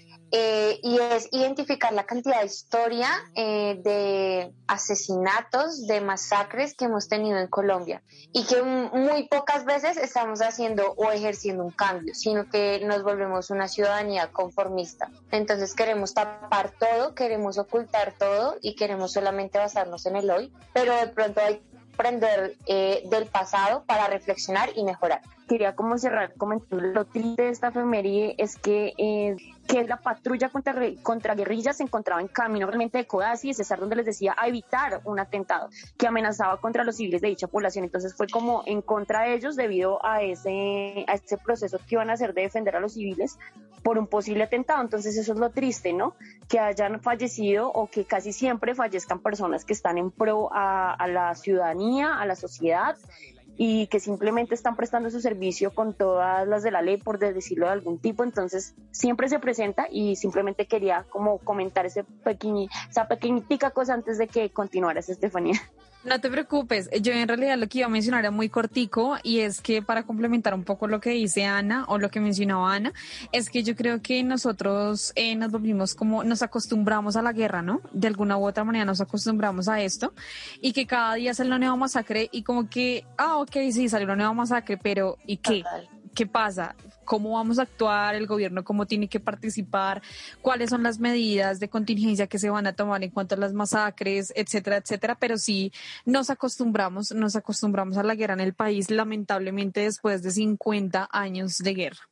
y es identificar la cantidad de historia de asesinatos, de masacres que hemos tenido en Colombia, y que muy pocas veces estamos haciendo o ejerciendo un cambio, sino que nos volvemos una ciudadanía conformista. Entonces queremos tapar todo, queremos ocultar todo y queremos solamente basarnos en el hoy, pero de pronto hay que aprender del pasado para reflexionar y mejorar. Quería como cerrar comentando lo triste de esta efeméride es que la patrulla contra guerrillas se encontraba en camino realmente de Codazzi, Cesar, donde les decía a evitar un atentado que amenazaba contra los civiles de dicha población. Entonces fue como en contra de ellos debido a ese proceso que iban a hacer de defender a los civiles por un posible atentado. Entonces eso es lo triste, ¿no? Que hayan fallecido o que casi siempre fallezcan personas que están en pro a la ciudadanía, a la sociedad, y que simplemente están prestando su servicio con todas las de la ley, por decirlo de algún tipo. Entonces siempre se presenta, y simplemente quería como comentar esa pequeñitica cosa antes de que continuaras, Estefanía. No te preocupes, yo en realidad lo que iba a mencionar era muy cortico y es que para complementar un poco lo que dice Ana o lo que mencionaba Ana, es que yo creo que nosotros nos volvimos como, nos acostumbramos a la guerra, ¿no? De alguna u otra manera nos acostumbramos a esto y que cada día sale una nueva masacre y como que, ok, sí, salió una nueva masacre, pero ¿y qué? Total. ¿Qué pasa? ¿Cómo vamos a actuar? ¿El gobierno cómo tiene que participar? ¿Cuáles son las medidas de contingencia que se van a tomar en cuanto a las masacres, etcétera, etcétera? Pero sí nos acostumbramos a la guerra en el país, lamentablemente después de 50 años de guerra.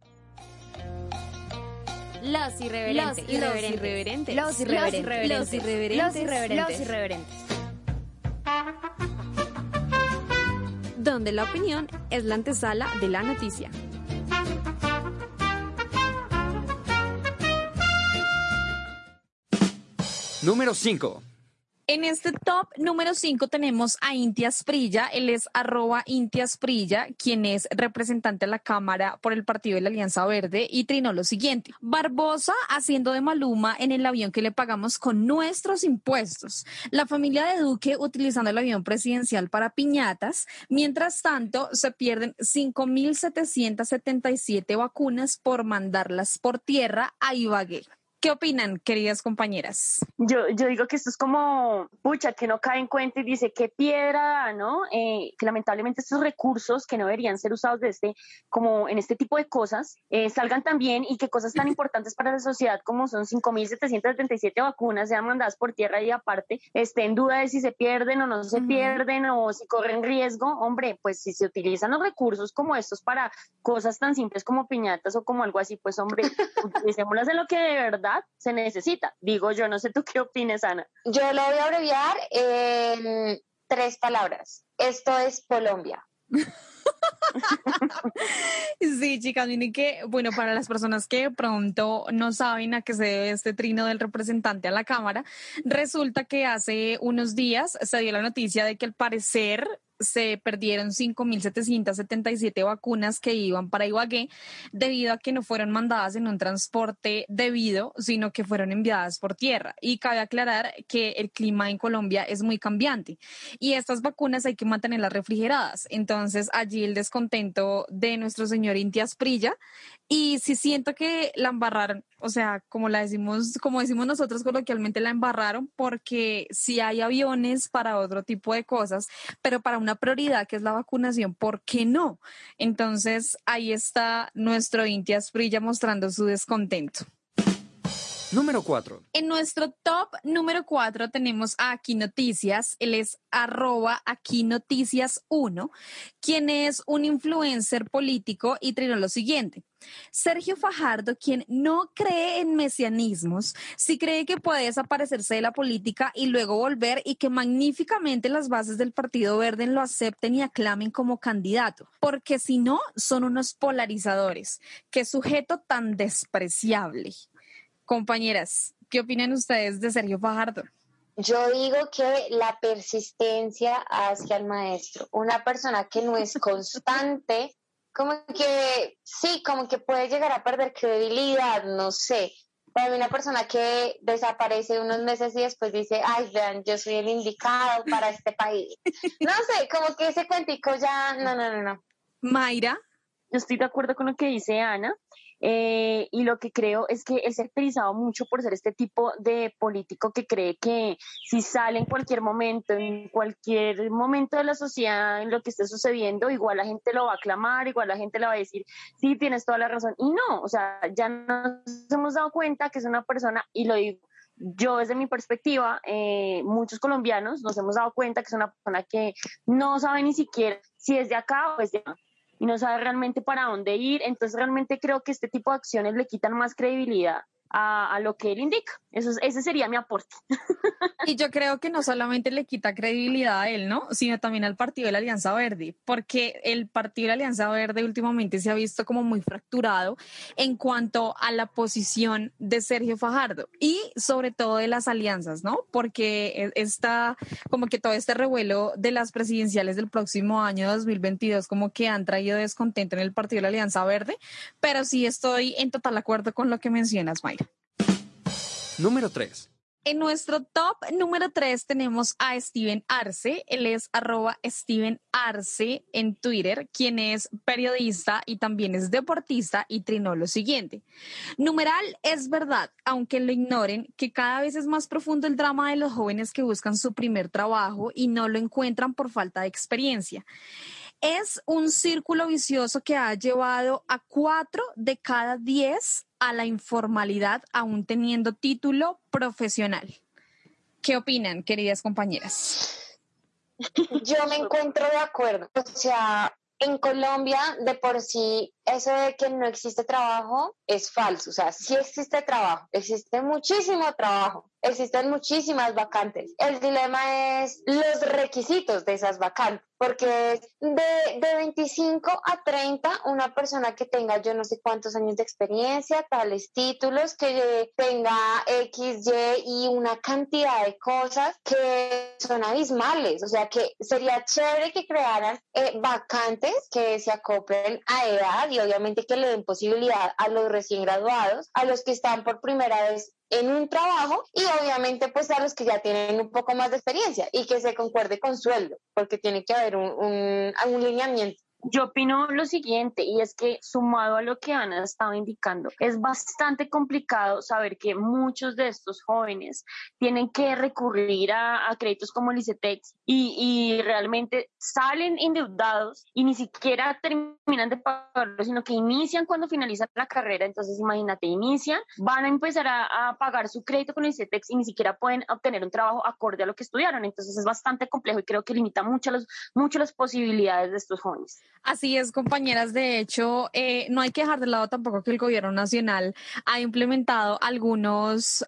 Los irreverentes. Donde la opinión es la antesala de la noticia. Número 5. En este top número 5 tenemos a Inti Asprilla, él es @Inti Asprilla, quien es representante a la Cámara por el partido de la Alianza Verde y trinó lo siguiente: Barbosa haciendo de Maluma en el avión que le pagamos con nuestros impuestos, la familia de Duque utilizando el avión presidencial para piñatas, mientras tanto se pierden 5.777 vacunas por mandarlas por tierra a Ibagué. ¿Qué opinan, queridas compañeras? Yo digo que esto es como, pucha, que no cae en cuenta y dice, qué piedra, ¿no? Que lamentablemente estos recursos que no deberían ser usados como en este tipo de cosas, salgan también y que cosas tan importantes para la sociedad como son 5.777 vacunas sean mandadas por tierra y aparte esté en duda de si se pierden o no se pierden o si corren riesgo. Hombre, pues si se utilizan los recursos como estos para cosas tan simples como piñatas o como algo así, pues hombre, utilicémoslas en lo que de verdad se necesita. Digo yo, no sé tú qué opines, Ana. Yo lo voy a abreviar en 3 palabras. Esto es Colombia. Sí, chicas, miren que, bueno, para las personas que de pronto no saben a qué se debe este trino del representante a la Cámara, resulta que hace unos días se dio la noticia de que al parecer se perdieron 5.777 vacunas que iban para Ibagué debido a que no fueron mandadas en un transporte debido, sino que fueron enviadas por tierra. Y cabe aclarar que el clima en Colombia es muy cambiante y estas vacunas hay que mantenerlas refrigeradas. Entonces allí el descontento de nuestro señor Inti Asprilla, y sí siento que la embarraron, o sea, como decimos nosotros coloquialmente, la embarraron, porque sí hay aviones para otro tipo de cosas, pero para una prioridad que es la vacunación, ¿por qué no? Entonces ahí está nuestro Inti Asprilla mostrando su descontento. Número 4. En nuestro top número 4 tenemos a Aquí Noticias. Él es @Aquí Noticias 1, quien es un influencer político y trinó lo siguiente: Sergio Fajardo, quien no cree en mesianismos, sí cree que puede desaparecerse de la política y luego volver, y que magníficamente las bases del Partido Verde lo acepten y aclamen como candidato, porque si no, son unos polarizadores. Qué sujeto tan despreciable. Compañeras, ¿qué opinan ustedes de Sergio Fajardo? Yo digo que la persistencia hacia el maestro, una persona que no es constante, como que sí, como que puede llegar a perder credibilidad, no sé. Para mí una persona que desaparece unos meses y después dice, ay, vean, yo soy el indicado para este país. No sé, como que ese cuentico ya, no. Mayra. Yo estoy de acuerdo con lo que dice Ana. Y lo que creo es que él se ha caracterizado mucho por ser este tipo de político que cree que si sale en cualquier momento de la sociedad, en lo que esté sucediendo, igual la gente lo va a aclamar, igual la gente le va a decir, sí, tienes toda la razón. Y no, o sea, ya nos hemos dado cuenta que es una persona, y lo digo yo desde mi perspectiva, muchos colombianos nos hemos dado cuenta que es una persona que no sabe ni siquiera si es de acá o es de acá, y no sabe realmente para dónde ir. Entonces realmente creo que este tipo de acciones le quitan más credibilidad a lo que él indica. Ese sería mi aporte. Y yo creo que no solamente le quita credibilidad a él, ¿no? Sino también al Partido de la Alianza Verde, porque el Partido de la Alianza Verde últimamente se ha visto como muy fracturado en cuanto a la posición de Sergio Fajardo y sobre todo de las alianzas, ¿no? Porque está como que todo este revuelo de las presidenciales del próximo año 2022 como que han traído descontento en el Partido de la Alianza Verde, pero sí estoy en total acuerdo con lo que mencionas, Mayra. Número 3. En nuestro top número 3 tenemos a Steven Arce. Él es @StevenArce en Twitter, quien es periodista y también es deportista y trinó lo siguiente. Numeral, es verdad, aunque lo ignoren, que cada vez es más profundo el drama de los jóvenes que buscan su primer trabajo y no lo encuentran por falta de experiencia. Es un círculo vicioso que ha llevado a 4 de cada 10 a la informalidad, aún teniendo título profesional. ¿Qué opinan, queridas compañeras? Yo me encuentro de acuerdo. O sea, en Colombia, de por sí, eso de que no existe trabajo es falso. O sea, sí existe trabajo, existe muchísimo trabajo, existen muchísimas vacantes. El dilema es los requisitos de esas vacantes, porque de 25 a 30, una persona que tenga yo no sé cuántos años de experiencia, tales títulos, que tenga X, Y y una cantidad de cosas que son abismales. O sea, que sería chévere que crearan vacantes que se acoplen a edad y obviamente que le den posibilidad a los recién graduados, a los que están por primera vez en un trabajo y obviamente pues a los que ya tienen un poco más de experiencia y que se concuerde con sueldo, porque tiene que haber un lineamiento. Yo opino lo siguiente, y es que sumado a lo que Ana estaba indicando, es bastante complicado saber que muchos de estos jóvenes tienen que recurrir a créditos como el ICETEX y realmente salen endeudados y ni siquiera terminan de pagarlo, sino que inician cuando finalizan la carrera. Entonces imagínate, inician, van a empezar a pagar su crédito con el ICETEX y ni siquiera pueden obtener un trabajo acorde a lo que estudiaron. Entonces es bastante complejo y creo que limita mucho las posibilidades de estos jóvenes. Así es, compañeras. De hecho, no hay que dejar de lado tampoco que el gobierno nacional ha implementado algunos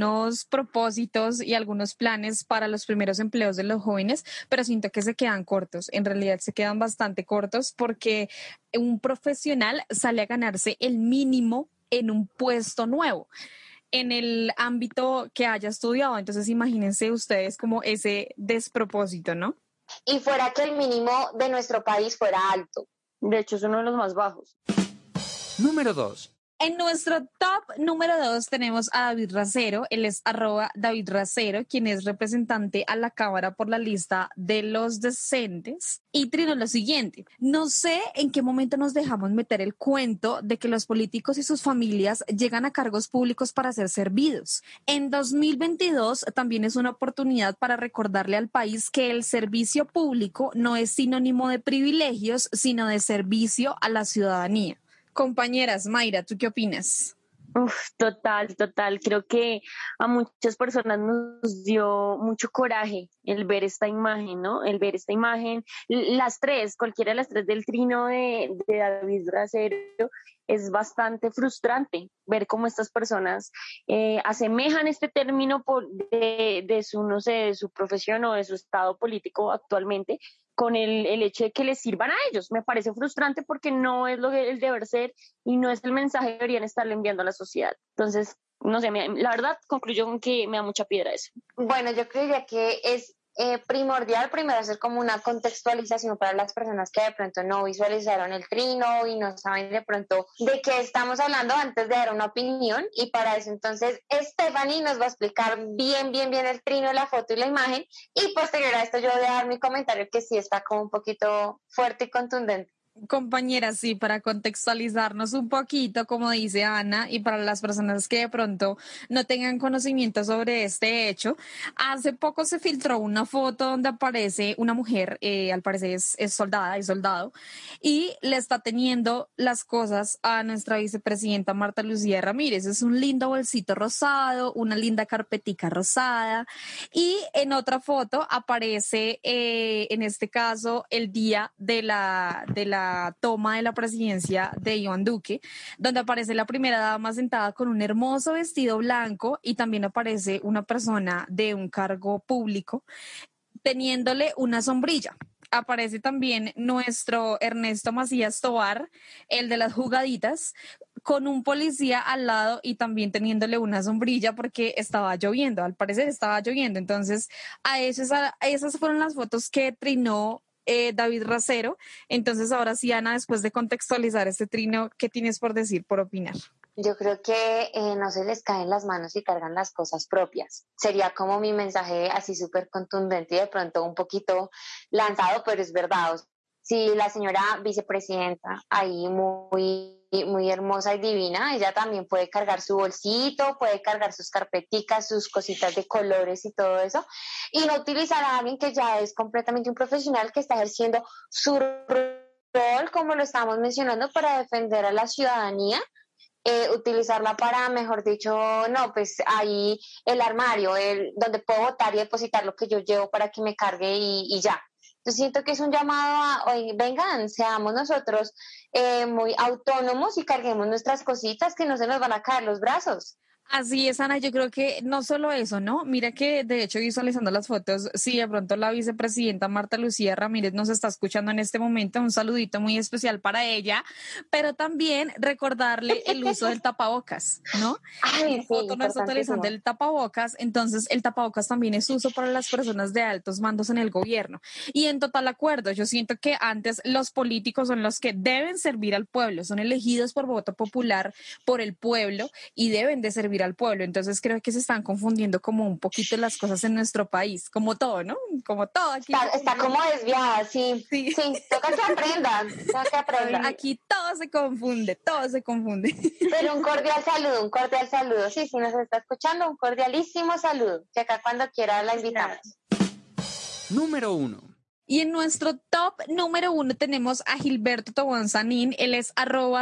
propósitos y algunos planes para los primeros empleos de los jóvenes, pero siento que se quedan cortos. En realidad se quedan bastante cortos porque un profesional sale a ganarse el mínimo en un puesto nuevo en el ámbito que haya estudiado. Entonces, imagínense ustedes como ese despropósito, ¿no? Y fuera que el mínimo de nuestro país fuera alto. De hecho, es uno de los más bajos. Número 2. En nuestro top número 2 tenemos a David Racero. Él es @David Racero, quien es representante a la Cámara por la lista de los decentes. Y trino lo siguiente: no sé en qué momento nos dejamos meter el cuento de que los políticos y sus familias llegan a cargos públicos para ser servidos. En 2022 también es una oportunidad para recordarle al país que el servicio público no es sinónimo de privilegios, sino de servicio a la ciudadanía. Compañeras, Mayra, ¿tú qué opinas? Total. Creo que a muchas personas nos dio mucho coraje el ver esta imagen, ¿no? El ver esta imagen, las tres, cualquiera de las tres del trino de David Racero, es bastante frustrante ver cómo estas personas asemejan este término de su, no sé, de su profesión o de su estado político actualmente con el hecho de que les sirvan a ellos. Me parece frustrante porque no es lo que el deber ser y no es el mensaje que deberían estarle enviando a la sociedad. Entonces, no sé, la verdad concluyo con que me da mucha piedra eso. Bueno, yo creería que es primordial primero hacer como una contextualización para las personas que de pronto no visualizaron el trino y no saben de pronto de qué estamos hablando antes de dar una opinión, y para eso entonces Stephanie nos va a explicar bien el trino, la foto y la imagen, y posterior a esto yo voy a dar mi comentario que sí está como un poquito fuerte y contundente. Compañeras, sí, para contextualizarnos un poquito, como dice Ana, y para las personas que de pronto no tengan conocimiento sobre este hecho, hace poco se filtró una foto donde aparece una mujer, al parecer es soldado, y le está teniendo las cosas a nuestra vicepresidenta Marta Lucía Ramírez. Es un lindo bolsito rosado, una linda carpetica rosada, y en otra foto aparece, en este caso, el día de la toma de la presidencia de Iván Duque, donde aparece la primera dama sentada con un hermoso vestido blanco, y también aparece una persona de un cargo público teniéndole una sombrilla. Aparece también nuestro Ernesto Macías Tovar, el de las jugaditas, con un policía al lado y también teniéndole una sombrilla porque estaba lloviendo, al parecer estaba lloviendo. Entonces, esas fueron las fotos que trinó David Racero. Entonces, ahora sí, Ana, después de contextualizar este trino, ¿qué tienes por decir, por opinar? Yo creo que no se les caen las manos y cargan las cosas propias. Sería como mi mensaje así súper contundente y de pronto un poquito lanzado, pero es verdad. Sí, la señora vicepresidenta, ahí muy hermosa y divina, ella también puede cargar su bolsito, puede cargar sus carpeticas, sus cositas de colores y todo eso, y no utilizar a alguien que ya es completamente un profesional que está ejerciendo su rol, como lo estamos mencionando, para defender a la ciudadanía. Utilizarla para, mejor dicho, no, pues ahí el armario, donde puedo botar y depositar lo que yo llevo para que me cargue y ya. Yo siento que es un llamado a, oye, vengan, seamos nosotros muy autónomos y carguemos nuestras cositas que no se nos van a caer los brazos. Así es, Ana, yo creo que no solo eso, ¿no? Mira que de hecho visualizando las fotos, sí, de pronto la vicepresidenta Marta Lucía Ramírez nos está escuchando en este momento, un saludito muy especial para ella, pero también recordarle el uso del tapabocas, ¿no? Ay, sí, foto no está utilizando el tapabocas, entonces el tapabocas también es uso para las personas de altos mandos en el gobierno. Y en total acuerdo, yo siento que antes los políticos son los que deben servir al pueblo, son elegidos por voto popular por el pueblo y deben de servir al pueblo. Entonces creo que se están confundiendo como un poquito las cosas en nuestro país, como todo, ¿no? Como todo aquí. Está como desviada, sí. Sí, toca que aprendan, Aquí todo se confunde, todo se confunde. Pero un cordial saludo. Sí, si nos está escuchando, un cordialísimo saludo, que acá cuando quiera la invitamos. Número 1. Y en nuestro top número 1 tenemos a Gilberto Tobón Sanín. Él es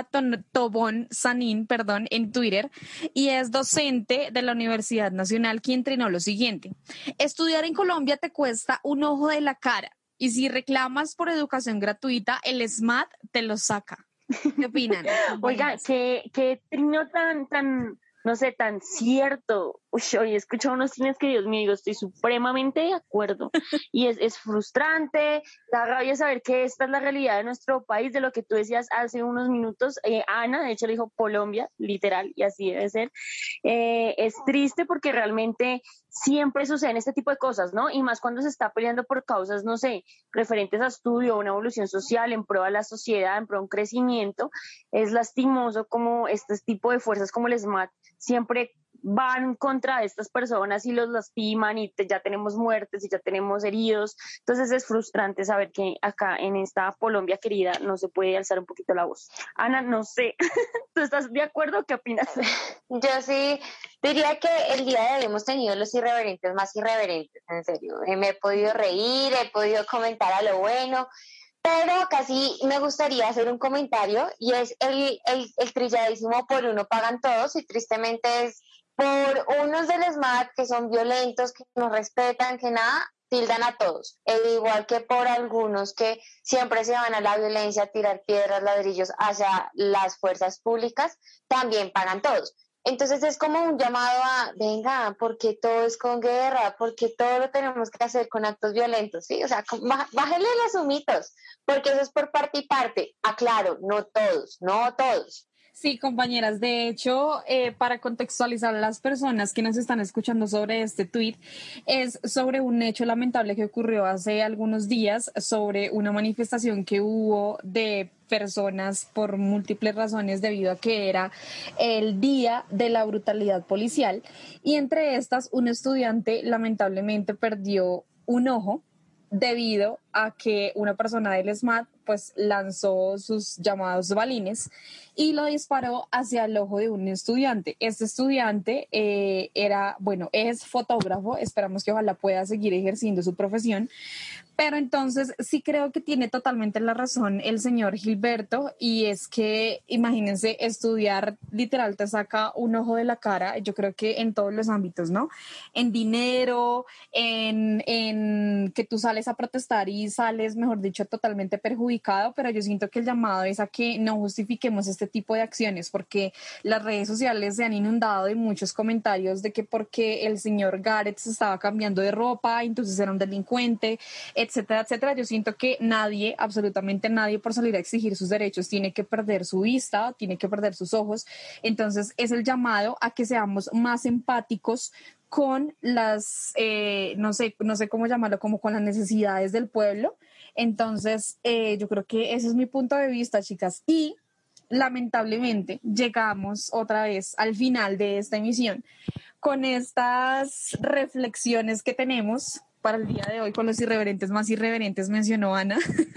@Tobón Sanín, en Twitter, y es docente de la Universidad Nacional, quien trinó lo siguiente: estudiar en Colombia te cuesta un ojo de la cara, y si reclamas por educación gratuita, el SMAT te lo saca. ¿Qué opinan? Oiga, qué trino tan, no sé, tan cierto. Uy, he escuchado unos trines que, Dios mío, digo, estoy supremamente de acuerdo. Y es frustrante, da rabia saber que esta es la realidad de nuestro país, de lo que tú decías hace unos minutos. Ana, de hecho, le dijo Colombia, literal, y así debe ser. Es triste porque realmente siempre suceden este tipo de cosas, ¿no? Y más cuando se está peleando por causas, no sé, referentes a estudio, una evolución social, en pro de la sociedad, en pro de un crecimiento. Es lastimoso como este tipo de fuerzas como el SMAT siempre van contra estas personas y los lastiman y ya tenemos muertes y ya tenemos heridos. Entonces es frustrante saber que acá en esta Colombia querida no se puede alzar un poquito la voz. Ana, no sé, ¿tú estás de acuerdo? ¿Qué opinas? Yo sí diría que el día de hoy hemos tenido los irreverentes más irreverentes, en serio. Me he podido reír, he podido comentar a lo bueno, pero casi me gustaría hacer un comentario, y es el trilladísimo por uno pagan todos, y tristemente es por unos del SMAT que son violentos, que no respetan, que nada, tildan a todos. Igual que por algunos que siempre se van a la violencia, a tirar piedras, ladrillos hacia las fuerzas públicas, también pagan todos. Entonces es como un llamado a, venga, porque todo es con guerra, porque todo lo tenemos que hacer con actos violentos, ¿sí? O sea, bájenle los humitos, porque eso es por parte y parte. Aclaro, no todos. Sí, compañeras, de hecho, para contextualizar a las personas que nos están escuchando sobre este tuit, es sobre un hecho lamentable que ocurrió hace algunos días, sobre una manifestación que hubo de personas por múltiples razones debido a que era el día de la brutalidad policial, y entre estas un estudiante lamentablemente perdió un ojo debido a que una persona del SMAT pues lanzó sus llamados balines y lo disparó hacia el ojo de un estudiante. Este estudiante es fotógrafo, esperamos que ojalá pueda seguir ejerciendo su profesión, pero entonces sí creo que tiene totalmente la razón el señor Gilberto, y es que imagínense, estudiar literal te saca un ojo de la cara, yo creo que en todos los ámbitos, ¿no? En dinero, en que tú sales a protestar y sales, mejor dicho, totalmente perjudicado, pero yo siento que el llamado es a que no justifiquemos este tipo de acciones, porque las redes sociales se han inundado de muchos comentarios de que porque el señor Gareth se estaba cambiando de ropa, entonces era un delincuente, etcétera, etcétera. Yo siento que nadie, absolutamente nadie, por salir a exigir sus derechos tiene que perder su vista, tiene que perder sus ojos. Entonces es el llamado a que seamos más empáticos con las, no sé cómo llamarlo, como con las necesidades del pueblo. Entonces yo creo que ese es mi punto de vista, chicas. Y lamentablemente llegamos otra vez al final de esta emisión con estas reflexiones que tenemos para el día de hoy con los irreverentes más irreverentes, mencionó Ana.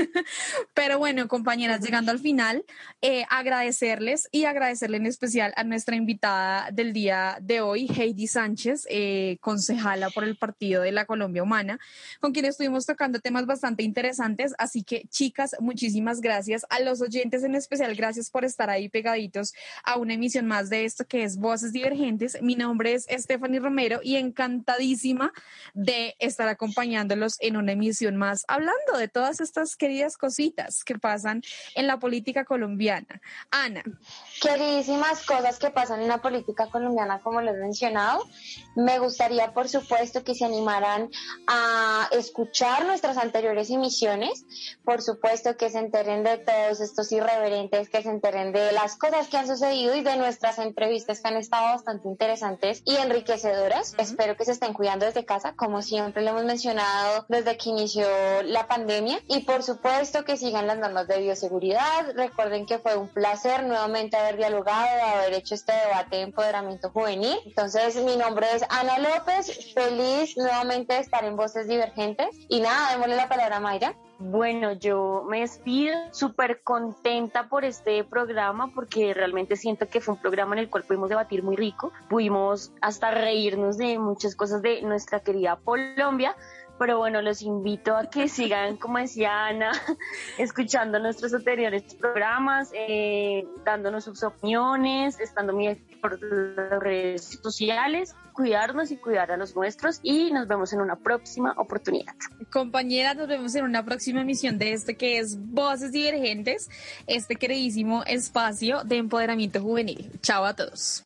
Pero bueno, compañeras, llegando al final, agradecerles y agradecerle en especial a nuestra invitada del día de hoy, Heidi Sánchez, concejala por el Partido de la Colombia Humana, con quien estuvimos tocando temas bastante interesantes. Así que, chicas, muchísimas gracias. A los oyentes en especial, gracias por estar ahí pegaditos a una emisión más de esto que es Voces Divergentes. Mi nombre es Stephanie Romero y encantadísima de estar acompañándolos en una emisión más, hablando de todas estas queridas cositas que pasan en la política colombiana. Ana. Queridísimas cosas que pasan en la política colombiana, como lo he mencionado. Me gustaría, por supuesto, que se animaran a escuchar nuestras anteriores emisiones. Por supuesto, que se enteren de todos estos irreverentes, que se enteren de las cosas que han sucedido y de nuestras entrevistas que han estado bastante interesantes y enriquecedoras. Espero que se estén cuidando desde casa, como siempre lo hemos mencionado desde que inició la pandemia, y por supuesto que sigan las normas de bioseguridad. Recuerden que fue un placer nuevamente haber dialogado, haber hecho este debate de empoderamiento juvenil. Entonces, mi nombre es Ana López, feliz nuevamente de estar en Voces Divergentes, y nada, démosle la palabra a Mayra. Bueno, yo me despido súper contenta por este programa, porque realmente siento que fue un programa en el cual pudimos debatir muy rico, pudimos hasta reírnos de muchas cosas de nuestra querida Colombia. Pero bueno, los invito a que sigan, como decía Ana, escuchando nuestros anteriores programas, dándonos sus opiniones, estando muy por las redes sociales, cuidarnos y cuidar a los nuestros, y nos vemos en una próxima oportunidad. Compañeras, nos vemos en una próxima emisión de este que es Voces Divergentes, este queridísimo espacio de empoderamiento juvenil. Chao a todos.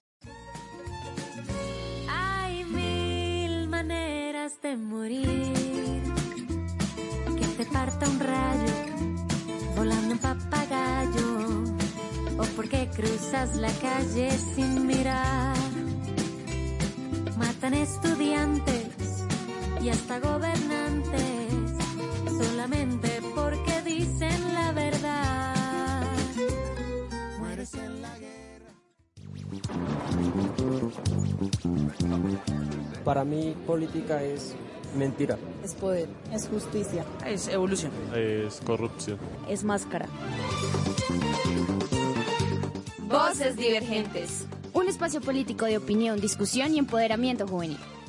Hay mil maneras de morir, que te parta un rayo volando un papagayo, o porque cruzas la calle sin mirar. Matan estudiantes y hasta gobernantes solamente porque dicen la verdad. Mueres en la guerra. Para mí, política es mentira. Es poder, es justicia. Es evolución. Es corrupción. Es máscara. Voces Divergentes. Un espacio político de opinión, discusión y empoderamiento juvenil.